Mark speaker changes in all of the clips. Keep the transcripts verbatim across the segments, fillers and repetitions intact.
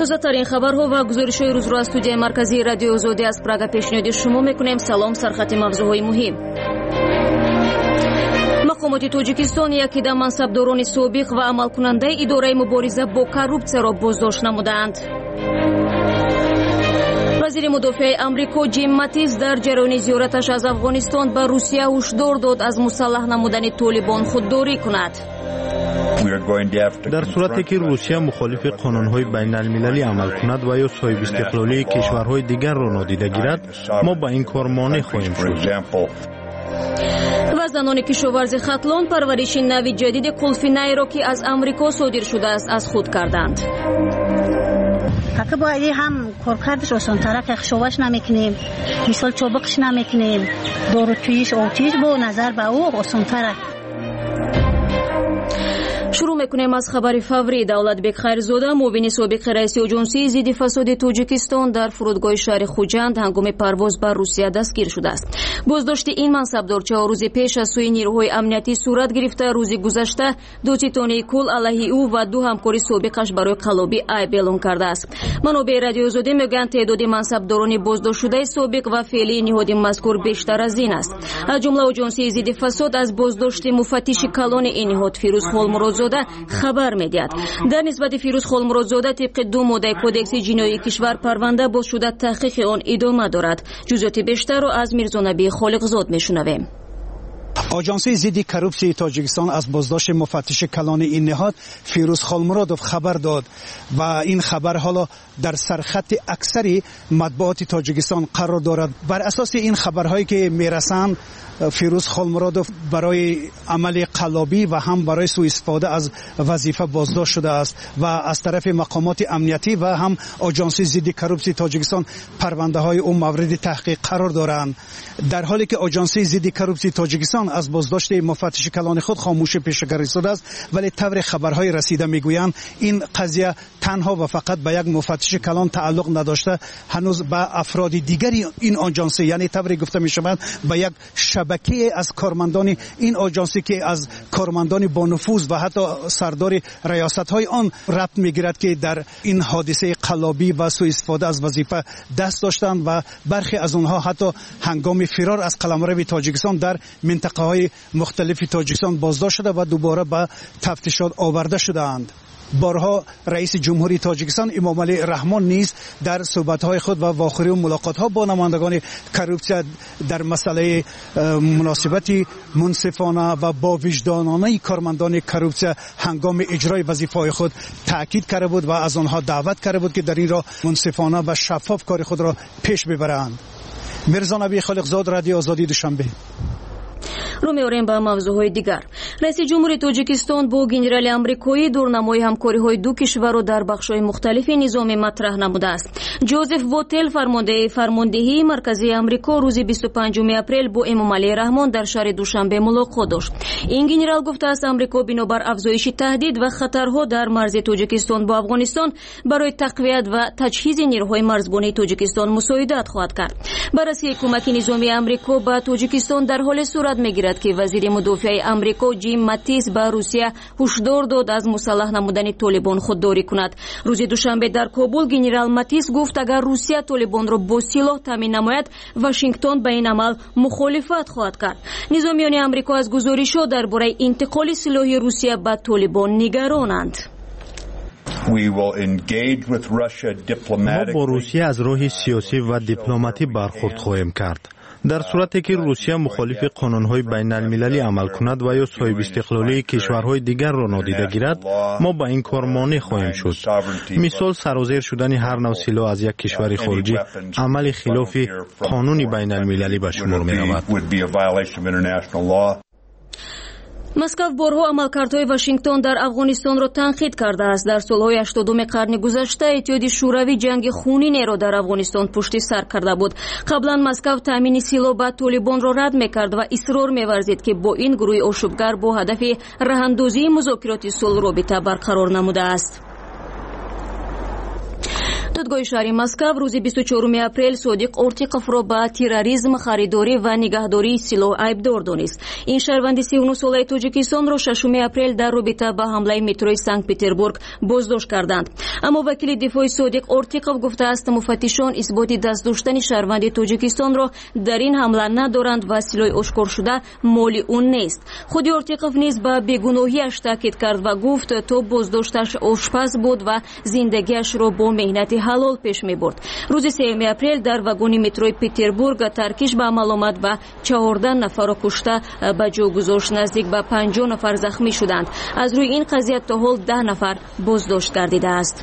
Speaker 1: тозатарин хабарҳо ва гузоришҳои рӯзро аз студияи марказии радиои озодӣ аз Прага пешниҳоди шумо мекунем. Салом, сархати мавзӯъҳои муҳим. мақомоти Тоҷикистон якида мансабдорони собиқ ва амалкунандаи идораи мубориза бо коррупсияро боздошт намуданд. вазири мудофиаи амрико Ҷим Матис дар ҷараёни зиёраташ аз Афғонистон ба Русия ҳушдор дод аз мусаллаҳ намудани Толибон худдорӣ кунад.
Speaker 2: дар сурате ки русия мухолифи қонунҳои байналмилалӣ амал кунад ва ё соҳибистиқлолии кишварҳои дигарро нодида гирад, мо ба ин кор монеъ хоҳем шуд.
Speaker 1: ва занони кишоварзи хатлон парвариши нави ҷадиди қулфинайро ки аз амрико содир шудааст аз худ карданд.
Speaker 3: ҳака бояди ҳам коркардаш осонтара кашоваш намекунем, мисол чобиқш намекунем, дорутӯиш отиш бо назар ба ӯ осонтара.
Speaker 1: шурӯъ мекунем аз хабари фаврӣ. Давлатбек Хайрзода, муовини собиқи раиси оҷонсии зидди фасоди Тоҷикистон дар фурудгоҳи шаҳри Хуҷанд ҳангоми парвоз ба Русия дастгир шудааст. Боздошти ин мансабдор чаҳор рӯзи пеш аз сӯи нирӯҳои амниятӣ сурат гирифта, рӯзи гузашта додситонаи кул алайҳи ӯ ва ду ҳамкори собиқаш барои қаллобӣ айб эълон кардааст. Манобеъи радиои озодӣ мегӯянд теъдоди мансабдорони боздоштшудаи собиқ ва феълии ниҳоди мазкур бештар аз ин аст. аз ҷумла оҷонсии зидди фасод аз боздошти муфаттиши калони ин ниҳод Фирӯз Холмуродзода хабар медиҳад. дар нисбати Фирӯз Холмуродзода тибқи ду моддаи кодекси ҷиноии кишвар парванда боз шуда таҳқиқи он идома дорад. ҷузъиёти бештарро аз Мирзонабии Холиқзод мешунавем.
Speaker 4: آژانسی ضد کروپسی تاجیکستان از بازداشت مفتش کلان این نهاد فیروز خالمرادوف خبر داد و این خبر حالا در سرخط اکثر مطبوعات تاجیکستان قرار دارد. بر اساس این خبرهایی که میرسند فیروز خالمرادوف برای عمل قلابی و هم برای سوء استفاده از وظیفه بازداشت شده است و از طرف مقامات امنیتی و هم آژانسی ضد کروپسی تاجیکستان پرونده های اون مورد تحقیق قرار دارند. در حالی که آژانسی ضد کروپسی تاجیکستان از بازداشت مفتش کلان خود خاموش پیشگیری شده است، ولی طور خبرهای رسیده میگویند این قضیه تنها و فقط به یک مفتش کلان تعلق نداشته، هنوز به افراد دیگری این آژانسی، یعنی طوری گفته می شود به یک شبکه از کارمندان این آژانسی که از کارمندان با نفوذ و حتی سردار ریاست های آن ربط میگیرد که در این حادثه قلابی و سوء استفاده از وظیفه دست داشتند و برخی از اونها حتی هنگام فرار از قلمرو تاجیکستان در منطقه های مختلف تاجیکستان بازداشت شده و دوباره به تفتیشات آورده شدند. بارها رئیس جمهوری تاجیکستان امام علی رحمان نیز در صحبت‌های خود و واخری و ملاقات‌ها با نمایندگان کروپسیا در مسئله مناسبت منصفانه و با وجدانانه کارمندان کروپسیا هنگام اجرای وظیفه‌های خود تاکید کرده بود و از آنها دعوت کرده بود که در این راه منصفانه و شفاف کار خود را پیش ببرند. میرزانبی خالقزاد، رادیو آزادی، دوشنبه.
Speaker 1: رو می‌آوریم ба мавзӯъҳои дигар. раиси ҷумҳури Тоҷикистон бо генерали амрикоӣ дурнамои ҳамкориҳои ду кишварро дар бахшҳои мухталифи низоме матраҳ намудааст. ҷозеф Вотел, фармондеҳи фармондеҳии марказии амрико, рӯзи бисту панҷуми апрел бо Эмомалии Раҳмон дар шаҳри Душанбе мулоқот дошт. ин генерал гуфтааст, амрико бинобар афзоиши таҳдид ва хатарҳо дар марзи Тоҷикистон бо Афғонистон барои тақвият ва таҷҳизи нерӯҳои марзбонии Тоҷикистон мусоидат хоҳад кард. баррасии кӯмаки низомии амрико ба Тоҷикистон дар ҳоле сурат мегирад ки вазири мудофиаи амрико Ҷим Матис ба Русия ҳушдор дод аз мусаллаҳ намудани Толибон худдорӣ кунад. рӯзи душанбе дар Кобул генерал Матис гуфт, агар Русия Толибонро бо силоҳ таъмин намояд, Вашингтон ба ин амал мухолифат хоҳад кард. низомиёни амрико аз гузоришҳо дар бораи интиқоли силоҳи Русия ба Толибон нигаронанд.
Speaker 2: ما با روسیه از راه سیاسی و دیپلماتی برخورد خواهیم کرد. در صورتی که روسیه مخالف قانون‌های بین‌المللی عمل کند و یا صاحب استقلالی کشورهای دیگر را نادیده گیرد، ما با این کار مانع خواهیم شد. مثال سرازیر شدن هر نوع سلاح از یک کشور خارجی عمل خلاف قانون بین‌المللی به شمار می‌رود.
Speaker 1: Москав борҳо амалкардҳои Вашингтон дар Афғонистонро танқид кардааст. дар солҳои ҳаштодуми қарни гузашта Иттиҳоди шӯравӣ ҷанги хунинеро дар Афғонистон пушти сар карда буд. қаблан Москав таъмини силоҳ ба Толибонро рад мекард ва исрор меварзид ки бо ин гурӯҳи ошӯбгар бо ҳадафи раҳандозии музокироти сулҳ робита барқарор намудааст. додгоҳи шаҳри Москав рӯзи бисту чорум апрел Содиқ Ортиқовро ба терроризм, харидорӣ ва нигаҳдории силоҳ айбдор донист. ин шаҳрванди сию нӯ солаи Тоҷикистонро шашуми апрел дар робита ба ҳамлаи метрои Санкт-Петербург боздошт карданд. аммо вакили дифои Содиқ Ортиқов гуфтааст муфаттишон исботи даст доштани шаҳрванди Тоҷикистонро дар ин ҳамла надоранд ва силоҳи ошкоршуда моли ӯ нест. худи Ортиқов низ ба бегуноҳиаш таъкид кард ва гуфт то боздошташ ошпаз буд ва зиндагиашро бо меҳнати ҳалол пеш мебурд. рӯзи сеюми апрел дар вагони метрои Петербург таркиш ба амал омад ва чаҳордаҳ нафарро кушта, ба ҷо гузошт. наздик ба панҷоҳ нафар захмӣ шуданд. аз рӯи ин қазия то ҳол даҳ нафар боздошт гардидааст.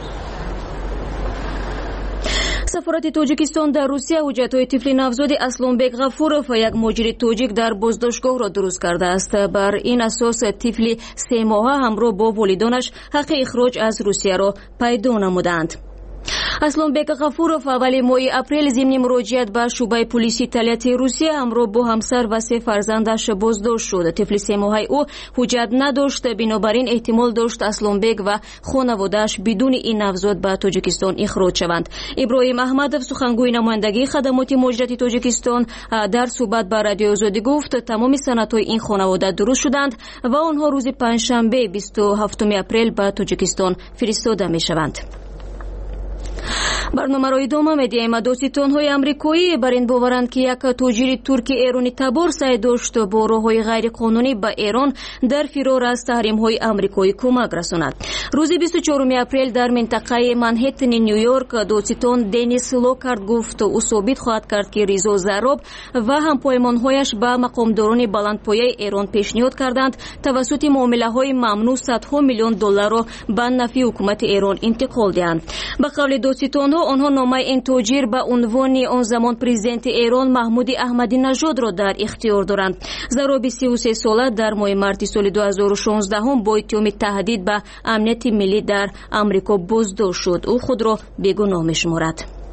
Speaker 1: сафорати Тоҷикистон дар Русия ҳуҷҷатҳои тифли навзоди Аслонбек Ғафуров, як муҳоҷири тоҷик, дар боздоштгоҳро дуруст кардааст. бар ин асос тифли се моҳа ҳамроҳ бо волидонаш ҳаққи ихроҷ аз Русияро пайдо намуданд. Аслонбек Ғафуров аввали моҳи апрел зимни муроҷиат ба шӯъбаи полиси италияти Русия ҳамроҳ бо ҳамсар ва се фарзандаш боздошт шуд. тифли семоҳаи ӯ ҳуҷҷат надошт, бинобар ин эҳтимол дошт Аслонбек ва хонаводааш бидуни ин навзод ба Тоҷикистон ихроҷ шаванд. Иброҳим Аҳмадов, сухангӯи намояндагии хадамоти муҳоҷирати Тоҷикистон, дар суҳбат ба Радиои Озодӣ гуфт, тамоми санадҳои ин хонавода дуруст шуданд ва онҳо рӯзи панҷшанбе бисту ҳафтуми апрел ба Тоҷикистон фиристода мешаванд. барномаро идома медиҳем. доститонҳои амрикоӣ бар ин боваранд, ки як тоҷири турки эрони табор саъй дошт бо роҳҳои ғайриқонунӣ ба Эрон дар фирор аз таҳримҳои амрикоӣ кӯмак расонад. рӯзи бисту чорум апрел дар минтақаи Манхэттени Нью-Йорк доститон Денис Локард гуфт, ӯ собит хоҳад кард, ки Ризо Зароб ва ҳампоймонҳояш ба мақомдорони баландпояи Эрон пешниҳод карданд тавассути муомилаҳои мамнӯъ садҳо миллион долларро ба нафъи ҳукумати Эрон интиқол диҳанд. ба қавли доститонҳо, онҳо номаи ин тоҷир ба унвони он замон президенти Эрон Маҳмуди Аҳмадинажодро дар ихтиёр доранд. Зароби си و سه сола дар моҳи марти соли ду ҳазору шонздаҳум бо иттиҳоми таҳдид ба амнияти миллӣ дар Амрико боздошт шуд. ӯ худро бегуноҳ мешуморад.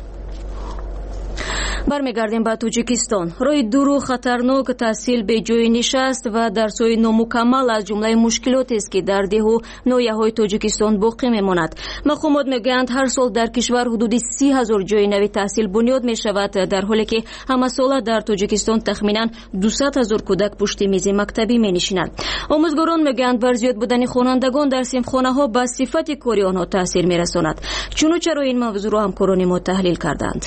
Speaker 1: бармегардем ба Тоҷикистон. роҳи дуру хатарнок, таҳсил беҷои нишаст ва дарсҳои номукаммал аз ҷумлаи мушкилотест, ки дар деҳу ноҳияҳои Тоҷикистон боқӣ мемонад. мақомот мегӯянд, ҳар сол дар кишвар ҳудуди си ҳазор ҷойи нави таҳсил бунёд мешавад, дар ҳоле ки ҳамасола дар Тоҷикистон тахминан дусад ҳазор кӯдак пушти мизи мактабӣ менишинанд. омӯзгорон мегӯянд, бар зиёд будани хонандагон дар синфхонаҳо ба сифати кори онҳо таъсир мерасонад. чуну чаро ин мавзӯъро ҳамкорони мо таҳлил карданд.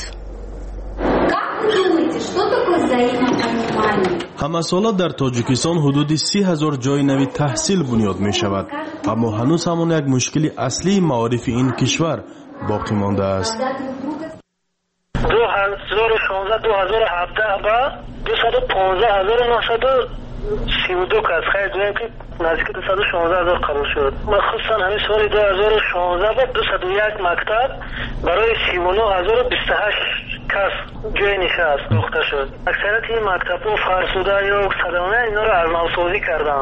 Speaker 5: ҳамасола дар Тоҷикистон ҳудуди си ҳазор ҷойи нави таҳсил бунёд мешавад, аммо ҳанӯз ҳамон як мушкили аслии маорифи ин кишвар боқӣ мондааст.
Speaker 6: ду ҳазору шонздаҳ ду ҳазору ҳабдаҳ ба дусаду понздаҳ ҳазору нӯҳсаду сию ду кас хайр гӯем ки наздики дусаду шонздаҳ ҳазор қарор шуд. махсусан ҳамин соли ду ҳазору шонздаҳ ба дусаду як мактаб барои сию нӯҳ ҳазору бисту ҳашт кас ҷои нишаст дохта шуд. аксарияти ин мактабҳо фарсуда ё садамона инҳоро арнавсозӣ карданд.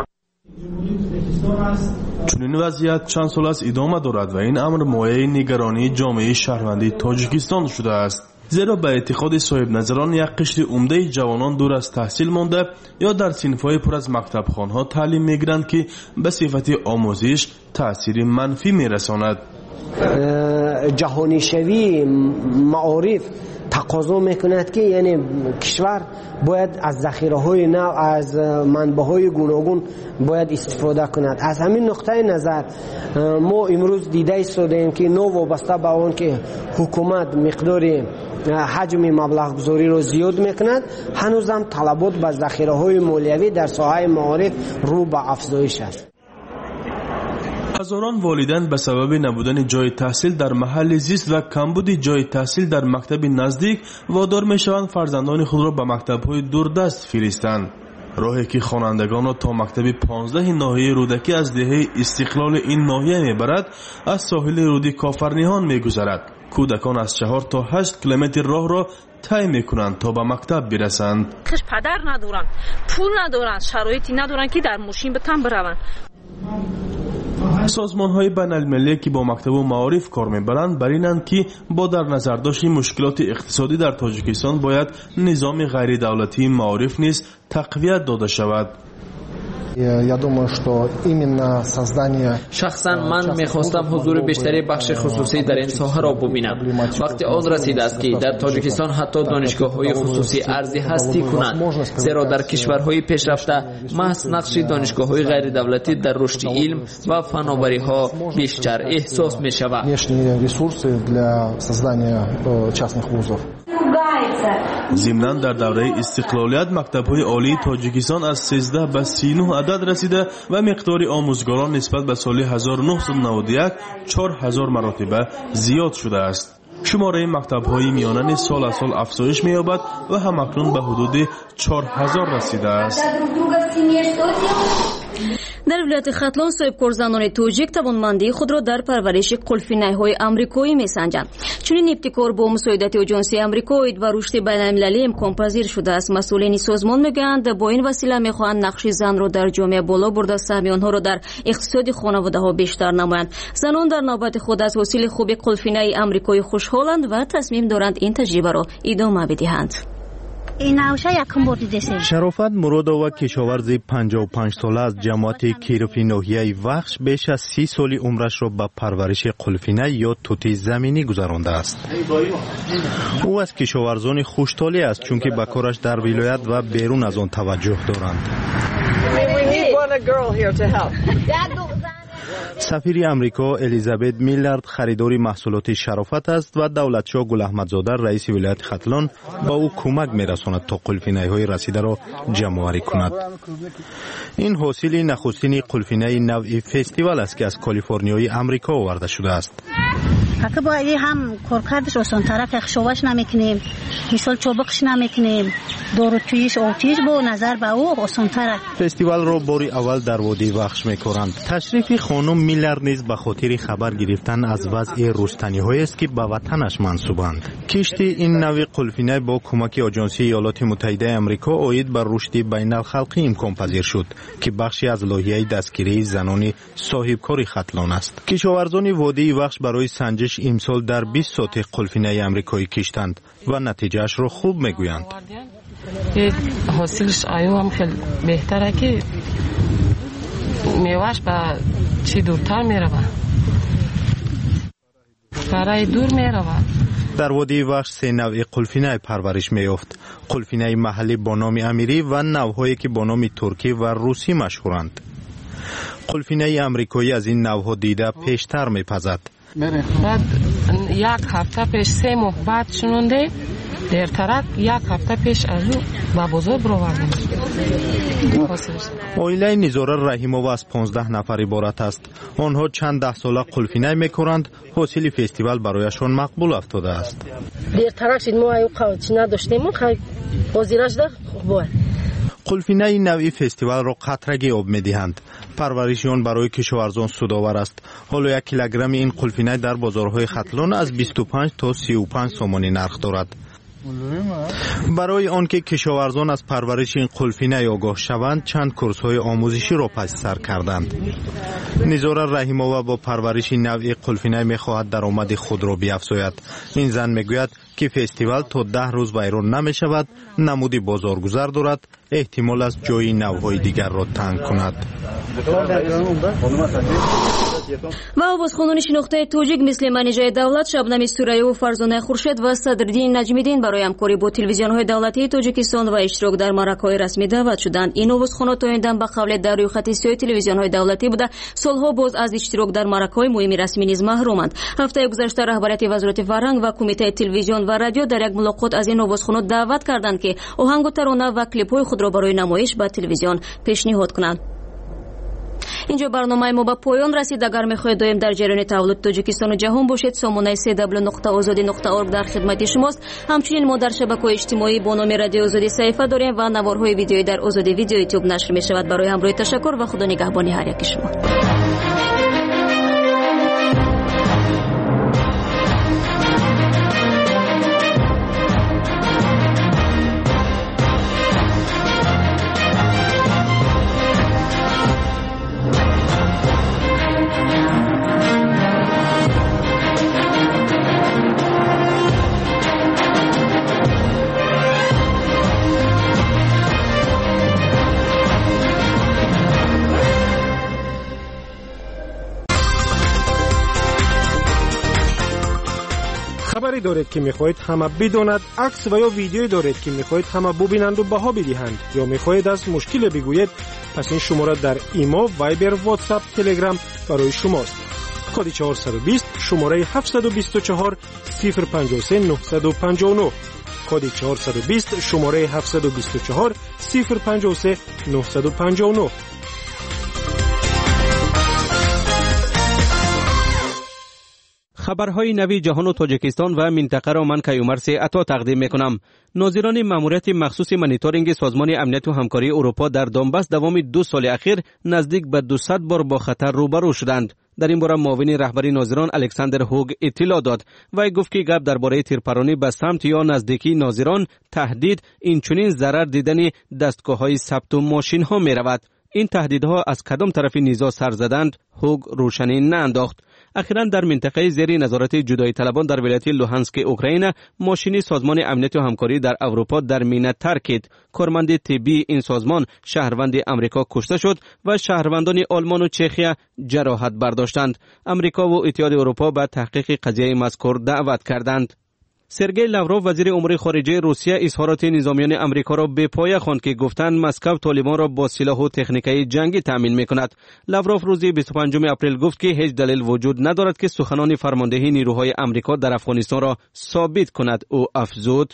Speaker 5: чунин вазъият чанд сол аст идома дорад ва ин амр мояи нигаронии ҷомеаи шаҳрвандии Тоҷикистон шудааст. зеро ба эътиқоди соҳибназарон як қишри умдаи ҷавонон дур аз таҳсил монда ё дар синфҳои пур аз мактабхонҳо таълим мегиранд, ки ба сифати омӯзиш таъсири манфӣ мерасонад.
Speaker 7: ҷаҳонишавии маориф тақозо мекунад, ки яъне кишвар бояд аз захираҳои нав, аз манбаъҳои гуногун бояд истифода кунад. аз ҳамин нуқтаи назар мо имрӯз дида истодаем, ки новобаста ба он ки ҳукумат миқдори ҳаҷми маблағгузориро зиёд мекунад, ҳанӯзам талабот ба захираҳои молиявӣ дар соҳаи маориф рӯ ба афзоиш аст.
Speaker 5: ҳазорон волидайн ба сабаби набудани ҷойи таҳсил дар маҳалли зист ва камбуди ҷойи таҳсил дар мактаби наздик водор мешаванд фарзандони худро ба мактабҳои дурдаст фиристанд. роҳе ки хонандагонро то мактаби понздаҳи ноҳияи рӯдакӣ аз деҳаи истиқлоли ин ноҳия мебарад, аз соҳили рӯди Кофарниҳон мегузарад. кӯдакон аз чаҳор то ҳашт километр роҳро тай мекунанд то ба мактаб бирасанд.
Speaker 8: падар надоранд, пул надоранд, шароити надоранд, ки дар мошин битан бираванд.
Speaker 5: созмонҳои байналмилалие ки бо мактабу маориф кор мебаранд бар инанд, ки бо дар назар дошти мушкилоти иқтисодӣ дар Тоҷикистон бояд низоми ғайридавлатии маориф низ тақвият дода шавад.
Speaker 9: шахсан ман мехостам ҳузури бештари бахши хусусӣ дар ин соҳаро бубинам. вақти он расидааст ки дар тоҷикистон ҳатто донишгоҳҳои хусусӣ арзи ҳастӣ кунанд, зеро дар кишварҳои пешрафта маҳз нақши донишгоҳҳои ғайридавлатӣ дар рушди илм ва фанновариҳо бештар эҳсос мешавад.
Speaker 5: зимнан дар давраи истиқлолият мактабҳои олии тоҷикистон аз сенздаҳ ба си нӯҳ адад расида ва миқдори омӯзгорон нисбат ба соли ҳазору нуҳсад наводу як чор ҳазор маротиба зиёд шудааст. шумораи мактабҳои миёна низ сол аз сол афзоиш меёбад ва ҳамакнун ба ҳудуди чор ҳазор расидааст.
Speaker 1: дар вилояти хатлон соҳибкорзанони тоҷик тавонмандии худро дар парвариши қулфинайҳои амрикоӣ месанҷанд. чунин ибтикор бо мусоидати оҷонсии амрико оид ба рушди байналмилалӣ имконпазир шудааст. масъулини созмон мегӯянд бо ин васила мехоҳанд нақши занро дар ҷомеа боло бурда саҳми онҳоро дар иқтисоди хонаводаҳо бештар намоянд. занон дар навбати худ аз ҳосили хуби қулфинаи амрикоӣ хушҳоланд ва тасмим доранд ин таҷрибаро идома бидиҳанд.
Speaker 2: шарофат муродова кишоварзи панҷоҳу панҷ сола аз ҷамоати кирови ноҳияи вахш беш аз си соли умрашро ба парвариши қулфина ё тути заминӣ гузарондааст. ӯ аз кишоварзони хуштолӣ аст, чунки ба кораш дар вилоят ва берун аз он таваҷҷӯҳ доранд. сафири амрико Элизабет Миллард харидори маҳсулоти шарофат аст ва давлатшоҳ Гулаҳмадзода раиси вилояти Хатлон ба ӯ кӯмак мерасонад то қулфинайҳои расидаро ҷамъоварӣ кунад. ин ҳосили нахустини қулфинаи навъи фестивал аст ки аз Калифорниёи амрико оварда шудааст.
Speaker 3: ҳака бо ҳам коркардаш осонтарак хишоваш намекунем, мисол чобиқш намекунем, дорутуиш отиш бо назар ба ӯ осонтарак.
Speaker 2: фестивалро бори аввал дар водии вахш мекоранд. ташрифи хонум Миллар низ ба хотири хабар гирифтан аз вазъи рустаниҳоест ки ба ватанаш мансубанд. кишти ин навъи қулфинай бо кӯмаки оҷонсии Иёлоти Муттаҳидаи Амрико оид ба рушди байналхалқӣ имконпазир шуд, ки бахши аз лоиҳаи дастгирии занони соҳибкори Хатлон аст. кишоварзони водии вахш барои санҷиш имсол дар бист сотих қулфинаи амрикоӣ киштанд ва натиҷаашро хуб мегӯянд.
Speaker 10: ҳосилш аёам хел беҳтара ки меваш ба чӣ дуртар мерава, барои дур мерава.
Speaker 2: дар водии вахш се навъи қулфинай парвариш меёфт. қулфинаи маҳаллӣ бо номи амирӣ ва навъҳое ки бо номи туркӣ ва русӣ машҳуранд. қулфинаи амрикоӣ аз ин навъҳо дида пештар мепазад.
Speaker 10: баъд як ҳафта пеш се моҳ баъд шунонде дертарак як ҳафта пеш аз ӯ ба бозор бировардем.
Speaker 2: оилаи Низора Раҳимова аз понздаҳ нафар иборат аст. онҳо чанд даҳсола қулфинай мекоранд. ҳосили фестивал барояшон мақбул афтодааст.
Speaker 11: дертарак шид мо аю қавчи надоштем, ҳозира шуда хуб.
Speaker 2: қулфинаи навъи фестивалро қатраги об медиҳанд. парвариши он барои кишоварзон судовар аст. ҳоло як килограмми ин қулфинай дар бозорҳои Хатлон аз бисту панҷ то сию панҷ сомонӣ нарх дорад. барои он ки кишоварзон аз парвариши ин қулфинай огоҳ шаванд, чанд курсҳои омӯзиширо пасисар карданд. Низора Раҳимова бо парвариши навъи қулфинай мехоҳад даромади худро биафзояд. ин зан мегӯяд ки фестивал то даҳ рӯз вайрон намешавад, намуди бозоргузар дорад, эҳтимол аст ҷои навъҳои дигарро танг кунад.
Speaker 1: ва овозхонони шинохтаи тоҷик мисли манеҷаи давлат Шабнами Сураеву, Фарзона Хуршед ва Садриддин Наҷмиддин барои ҳамкорӣ бо телевизионҳои давлатии Тоҷикистон ва иштирок дар маъракаҳои расмӣ даъват шуданд. ин овозхона то оиндан ба қавле дар рӯйхати сиёҳи телевизионҳои давлатӣ буда солҳо боз аз иштирок дар маъракаҳои муҳими расмӣ низ маҳруманд. ҳафтаи гузашта раҳбарияти вазорати фарҳанг ва кумитаи телевизион ва радио дар як мулоқот аз ин овозхона даъват карданд ки оҳангу тарона ва клипҳои худро барои намоиш ба телевизион пешниҳод кунанд. инҷо барномаи мо ба поён расид. агар мехоҳед доим дар ҷараёни таваллуди Тоҷикистону ҷаҳон бошед, сомонаи си дабл ю нуқта озодӣ нуқта орг дар хидмати шумост. ҳамчунин мо дар шабакаҳои иҷтимоӣ бо номи Радиои Озодӣ саҳифа дорем ва наворҳои видеоӣ дар Озодӣ видео ютуб нашр мешавад. барои ҳамроҳӣ ташаккур ва худо нигаҳбони ҳар яки шумо.
Speaker 12: خبری دارید که میخواهید همه بداند، عکس و یا ویدیویی دارید که میخواهید همه ببینند و بها بدهند، یا میخواهید از مشکل بگویید، پس این شماره در ایمو، وایبر، واتساپ، تلگرام برای شماست. کد چهارصد و بیست شماره هفتصد و بیست و چهار صفر پنجاه و سه نهصد و پنجاه و نه. کد چهارصد و بیست شماره هفتصد و بیست و چهار صفر پنجاه و سه نهصد و پنجاه و نه.
Speaker 13: خبرهای نوی جهان و تاجیکستان و منطقه را من کیومر سی عطا تقدیم میکنم. ناظران ماموریت مخصوص مانیتورینگ سازمان امنیت و همکاری اروپا در دونباس دوام دو سال اخیر نزدیک به دویست بار با خطر روبرو شدند. در این باره معاون رهبری ناظران الکساندر هوگ اطلاع داد و گفت که گپ درباره تیرپرانی به سمت یا نزدیکی ناظران، تهدید، اینچنین ضرر دیدن دستگاه‌های ثبت و ماشین‌ها می‌رود. این تهدیدها از کدام طرف نیزا سر زدند هوگ روشنی نانداخت. اخیراً در منطقه زیر نظارت جدایی طلبان در ولایت لوهانسک اوکراین ماشینی سازمان امنیت و همکاری در اروپا در مینه ترکید. کارمند طبی این سازمان شهروند امریکا کشته شد و شهروندان آلمان و چخیا جراحت برداشتند. امریکا و اتحاد اروپا به تحقیق قضیه مذکور دعوت کردند. سرگئی لاوروف وزیر امور خارجه روسیه اظهارات نظامیان امریکا را بی‌پایه خواند که گفتند مسکو طالبان را با سلاح و تکنیک‌های جنگی تامین می‌کند. لاوروف روز بیست و پنجم اپریل گفت که هیچ دلیل وجود ندارد که سخنان فرماندهی نیروهای امریکا در افغانستان را ثابت کند. او افزود: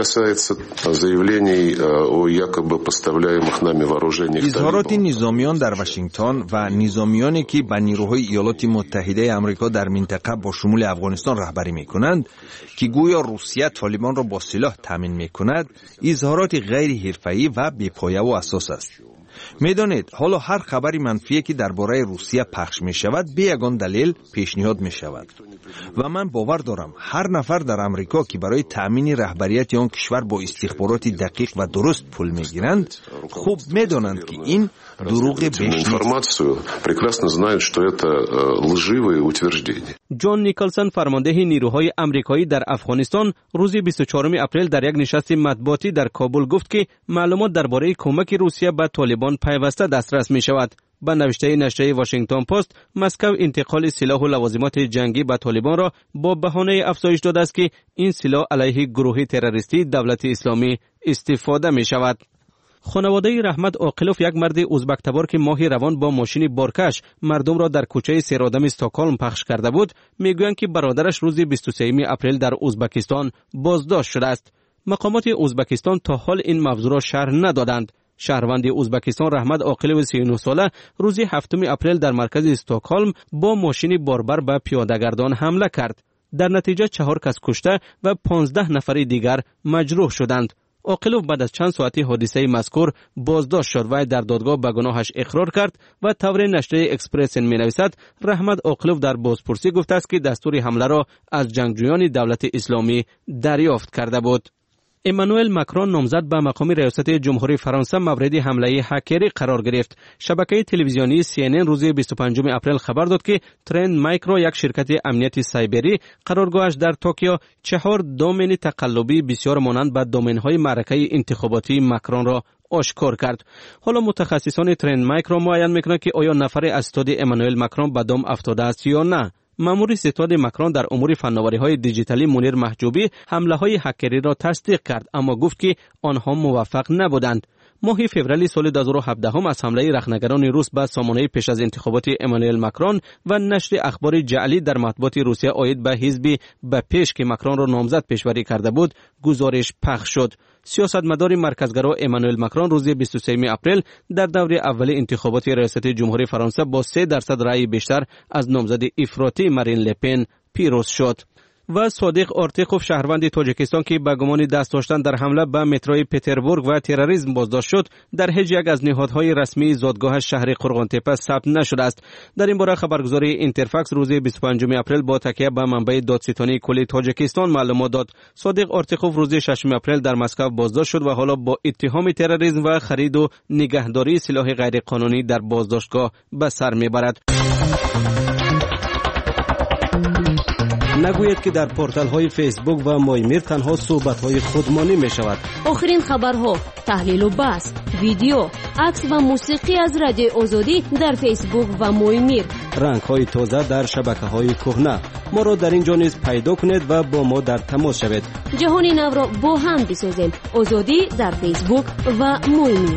Speaker 14: اظهارات نظامیان در واشنگتن و نظامیانی که به نیروهای ایالات متحده آمریکا در منطقه با شمول افغانستان رهبری می‌کنند که گویا روسیه طالبان را با سلاح تامین می‌کند، اظهارات غیر حرفه‌ای و بی‌پایه و اساس است. می‌دانید حالا هر خبری منفی که درباره روسیه پخش می‌شود به یگان دلیل پیشنهاد می‌شود و من باور دارم هر نفر در آمریکا که برای تأمین رهبریت آن کشور با استخبارات دقیق و درست پول می‌گیرند خوب می‌دانند که این دروغ بیش نیست.
Speaker 13: جان نیکلسون فرمانده نیروهای آمریکایی در افغانستان روز بیست و چهارم اپریل در یک نشست مطبوعاتی در کابل گفت که معلومات درباره کمک روسیه به طالبان پیوسته دسترس می شود. با نوشته نشریه واشنگتن پست، مسکو انتقال سلاح و لوازمات جنگی به طالبان را با بهانه افزایش داده است که این سلاح علیه گروه تروریستی دولت اسلامی استفاده می شود. خانواده رحمت عاقلوف، یک مرد ازبک تبار که ماه روان با ماشین بارکش مردم را در کوچه سیرادم استکهلم پخش کرده بود، میگویند که برادرش روز بیست و سوم اپریل در ازبکستان بازداشت شده است. مقامات ازبکستان تا حال این موضوع را شرح ندادند. شهروند ازبکستان رحمت عاقلوف سی و نه ساله روز هفتم اپریل در مرکز استکهلم با ماشین باربر به پیاده‌گردان حمله کرد. در نتیجه چهار کس کشته و پانزده نفر دیگر مجروح شدند. عاقلوف بعد از چند ساعتی حادثه مذکور بازداشت شد و در دادگاه به گناهش اقرار کرد و طور نشریه اکسپرس می نویسد رحمت عاقلوف در بازپرسی گفته است که دستور حمله را از جنگجویان دولت اسلامی دریافت کرده بود. امانوئل ماکرون نامزد به مقام ریاست جمهوری فرانسه مورد حمله هکری قرار گرفت. شبکه تلویزیونی سی ان ان روز بیست و پنجم اپریل خبر داد که ترند مایکرو، یک شرکت امنیتی سایبری، قرارگاهش در توکیو، چهار دومین تقلبی بسیار مانند به دومین‌های معرکه انتخاباتی ماکرون را آشکار کرد. حالا متخصصان ترند مایکرو معاین میکنند که آیا نفر اسداد امانوئل ماکرون به دام افتاده است یا نه. مأمور ستاد ماکرون در امور فناوری‌های دیجیتالی منیر محجوبی حمله‌های هکری را تصدیق کرد، اما گفت که آنها موفق نبودند. ماه فوریه سال دو هزار و هفده هم از حمله رخنگران روس به سامانه پیش از انتخابات امانوئل ماکرون و نشر اخبار جعلی در مطبوعات روسیه عاید به حزب به پیش که ماکرون را نامزد پیشوری کرده بود گزارش پخش شد. سیاستمدار مرکزگرا امانوئل ماکرون روز بیست و سوم اپریل در دور اول انتخابات ریاست جمهوری فرانسه با سه درصد رأی بیشتر از نامزد افراطی مارین لپن پیروز شد. و صادق آرتیخوف شهروند تاجیکستان که به گمان دست داشتن در حمله به متروی پتربورگ و تروریسم بازداشت شد، در هیچ یک از نهادهای رسمی زادگاه شهر قرغانتپه ثبت نشده است. در این باره خبرگزاری اینترفاکس روز بیست و پنجم اپریل با تکیه به منبع دادستانی کلی تاجیکستان معلومات داد. صادق آرتیخوف روز ششم اپریل در مسکو بازداشت شد و حالا با اتهام تروریسم و خرید و نگهداری سلاح غیرقانونی در بازداشتگاه به سر میبرد. نگوید که در پورتال های فیسبوک و مایمیر تنها صحبت های خودمانی می شود.
Speaker 1: آخرین خبرها، تحلیل و بحث، ویدیو، عکس و موسیقی از رادیو آزادی در فیسبوک و مایمیر.
Speaker 13: رنگ‌های تازه در شبکه‌های کهنه. ما را در اینجا نیز پیدا کنید و با ما در تماس شوید.
Speaker 1: جهان نو را با هم بسازیم. آزادی در فیسبوک و مویمی.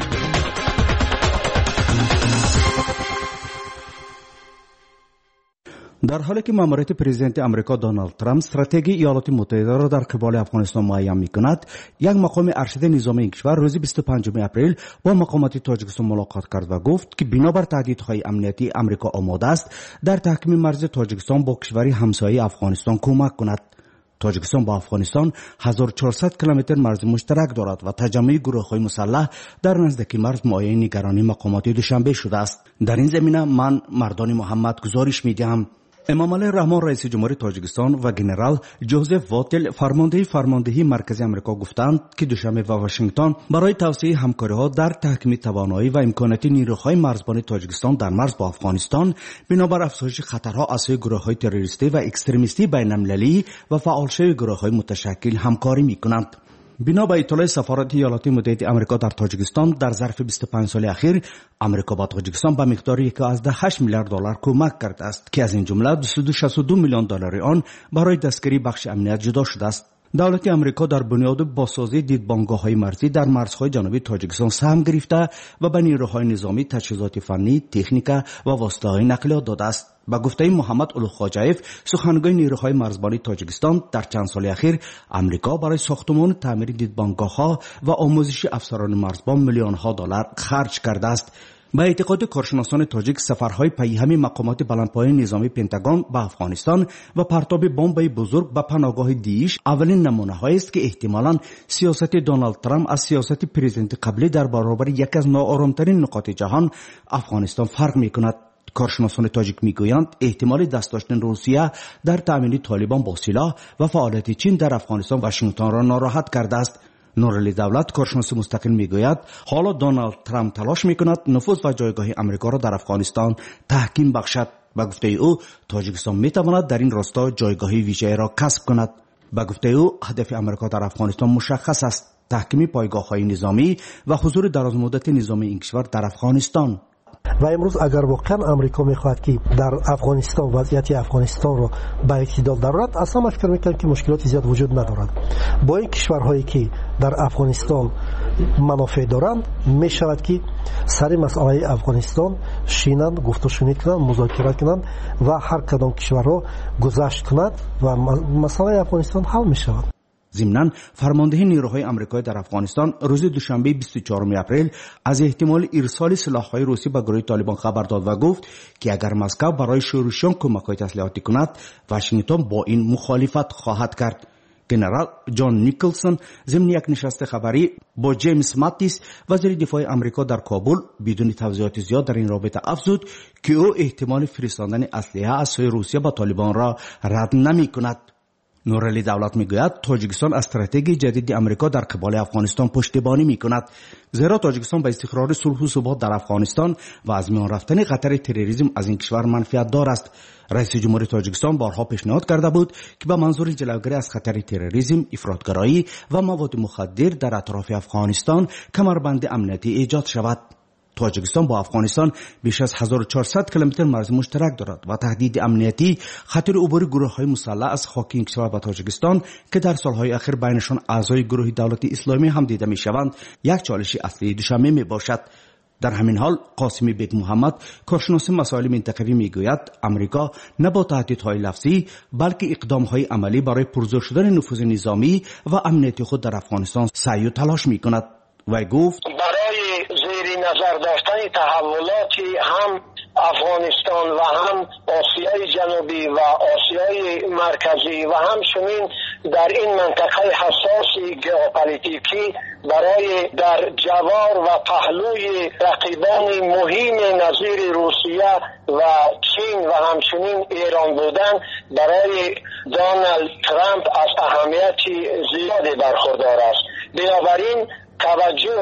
Speaker 15: در حالی که ماموریت پرزیدنت امریکا دونالد ترامپ استراتژی ایالات متحده را در قبال افغانستان معین می‌کند، یک مقام ارشد نظامی این کشور روز بیست و پنجم اپریل با مقامات تاجیکستان ملاقات کرد و گفت که بنابر تهدیدهای امنیتی امریکا آماده است در تحکیم مرز تاجیکستان با کشوری همسایه افغانستان کمک کند. تاجیکستان با افغانستان هزار و چهارصد کیلومتر مرز مشترک دارد و تجمع گروه‌های مسلح در نزدیکی مرز مایه نگرانی مقامات دوشنبه شده است. در این زمینه من مردان محمد گزارش می‌دهم. امامعلی رحمان رئیس جمهوری تاجیکستان و گنرال جوزف واتل فرمانده فرماندهی مرکزی آمریکا گفتند که دوشنبه و واشنگتن برای توسعه همکاری‌ها در تحکیم توانایی و امکانات نیروهای مرزبان تاجیکستان در مرز با افغانستان بنابر افزایش خطرها از سوی گروه‌های تروریستی و اکستریمیستی بین‌المللی و فعالشوی گروه‌های متشکل همکاری می‌کنند. بنا به اطلاع سفارت ایالات متحده آمریکا در تاجیکستان، در ظرف بیست و پنج سال اخیر آمریکا با تاجیکستان به مقدار یک و هشت میلیارد دلار کمک کرده است که از این جمله دویست و شصت و دو میلیون دلار آن برای دستگیری بخش امنیت جدا شده است. دولت آمریکا در بنیاد بازسازی دیدبانگاه‌های مرزی در مرزهای جنوبی تاجیکستان سهم گرفته و به نیروهای نظامی تجهیزات فنی، تکنیک و واسطه‌های نقلیات داده است. با گفته محمد اولوخاجایف، سخنگوی نیروهای مرزبانی تاجیکستان، در چند سال اخیر آمریکا برای ساختمان تعمیر دیدبانگاه‌ها و آموزش افسران مرزبان میلیون‌ها دلار خرج کرده است. به اعتقاد کارشناسان تاجیک، سفرهای پیهمی مقامات بلندپایه نظامی پنتاگون به افغانستان و پرتاب بمب‌های بزرگ به پناهگاه دیش اولین نمونه‌هایی است که احتمالاً سیاست دونالد ترامپ از سیاست پرزیدنت قبلی در برابر یکی از ناآرام‌ترین نقاط جهان افغانستان فرق می‌کند. کارشناسان تاجیک میگویند احتمال دست داشتن روسیه در تامین طالبان با سلاح و فعالیت چین در افغانستان واشنگتن را ناراحت کرده است. نورعلی دولت، کارشناس مستقل، میگوید حالا دونالد ترامپ تلاش میکند نفوذ و جایگاه امریکا را در افغانستان تحکیم بخشد. به گفته او تاجیکستان میتواند در این راستا جایگاهی ویژه را کسب کند. به گفته او هدف امریکا در افغانستان مشخص است: تحکیم پایگاه‌های نظامی و حضور درازمدت نظامی این کشور در افغانستان.
Speaker 16: و امروز اگر واقعا امریکا میخواهد که در افغانستان وضعیت افغانستان رو به اعتدال درآورد، اصلا من فکر میکنم که مشکلات زیاد وجود ندارد. با این کشورهایی که در افغانستان منافع دارند میشود که سر مسئله افغانستان شینند، گفت و شنید کنند، مذاکره کنند و هر کدام کشورها گذشت کند و مسئله افغانستان حل میشود.
Speaker 15: ضمناً فرمانده نیروهای آمریکایی در افغانستان روز دوشنبه بیست و چهارم اپریل از احتمال ارسال سلاح‌های روسی به گروه طالبان خبر داد و گفت که اگر مسکو برای شوروشیان کمک‌های تسلیحاتی کند، واشنگتن با این مخالفت خواهد کرد. گنرال جان نیکلسون ضمن یک نشست خبری با جیمز ماتیس وزیر دفاع آمریکا در کابل بدون توضیحات زیاد در این رابطه افزود که او احتمال فرستادن اسلحه از سوی روسیه به طالبان را رد نمی‌کند. نورعلی دولت میگوید تاجیکستان استراتژی جدید آمریکا در قبال افغانستان پشتیبانی میکند، زیرا تاجیکستان به استقرار صلح و ثبات در افغانستان و از میان رفتن خطر تروریسم از این کشور منفعت دار است. رئیس جمهوری تاجیکستان بارها پیشنهاد کرده بود که به منظور جلوگیری از خطر تروریسم، افراطگرایی و مواد مخدر در اطراف افغانستان کمربند امنیتی ایجاد شود. تاجیکستان با افغانستان بیش از هزار و چهارصد کیلومتر مرز مشترک دارد و تهدید امنیتی، خطر عبور گروه‌های مسلح از خاک این کشور به تاجیکستان که در سالهای اخیر بینشان اعضای گروه دولت اسلامی هم دیده می‌شوند، یک چالش اصلی دوشنبه میباشد. در همین حال قاسمی بیگ محمد، کارشناس مسائل منطقوی، میگوید امریکا نه با تهدیدهای لفظی بلکه اقدام‌های عملی برای پرزور شدن نفوذ نظامی و امنیتی خود در افغانستان سعی و تلاش می‌کند. و گفت
Speaker 6: برای زیر نظر داشتن تحولاتی هم افغانستان و هم آسیای جنوبی و آسیای مرکزی و همچنین در این منطقه حساسی ژئوپلیتیکی برای در جوار و پهلوی رقیبان مهم نظیر روسیه و چین و همچنین ایران بودن برای دونالد ترامپ از اهمیت زیادی برخوردار است. بنابراین توجه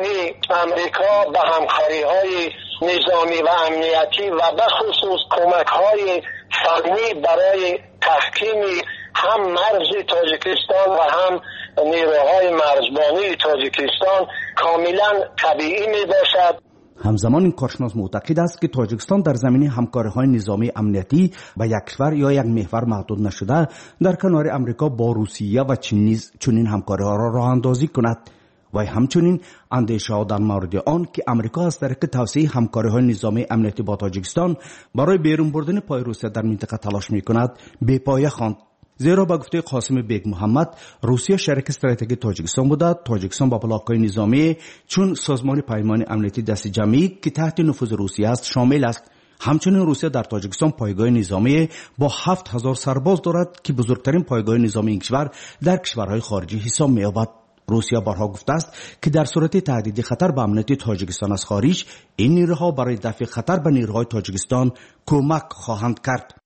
Speaker 6: امریکا به همکاری‌های نظامی و امنیتی و به خصوص کمک‌های فنی برای تحکیم هم مرز تاجیکستان و هم نیروهای مرزبانی تاجیکستان کاملا طبیعی می باشد.
Speaker 15: همزمان این کارشناس معتقد است که تاجیکستان در زمینه همکاری‌های نظامی امنیتی با یک کشور یا یک محور محدود نشده در کنار امریکا با روسیه و چین نیز چنین همکاری‌ها را راه اندازی کند و همچنین اندیشه‌ها در مورد آن که امریکا از طریق توسعه همکاری‌های نظامی امنیتی با تاجیکستان برای بیرون بردن پای روسیه در منطقه تلاش می‌کند بی‌پایه خواند. زیرا با گفته قاسم بیگ محمد روسیه شریک استراتژیک تاجیکستان بوده. تاجیکستان با بلاک‌های نظامی چون سازمان پیمان امنیتی دست جمعی که تحت نفوذ روسیه است شامل است. همچنین روسیه در تاجیکستان پایگاه نظامی با هفت هزار سرباز دارد که بزرگترین پایگاه نظامی این کشور در کشورهای خارجی حساب می‌یابد. روسیه بارها گفته است که در صورت تهدید خطر به امنیت تاجیکستان از خارج این نیروها برای دفع خطر به نیروهای تاجیکستان کمک خواهند کرد.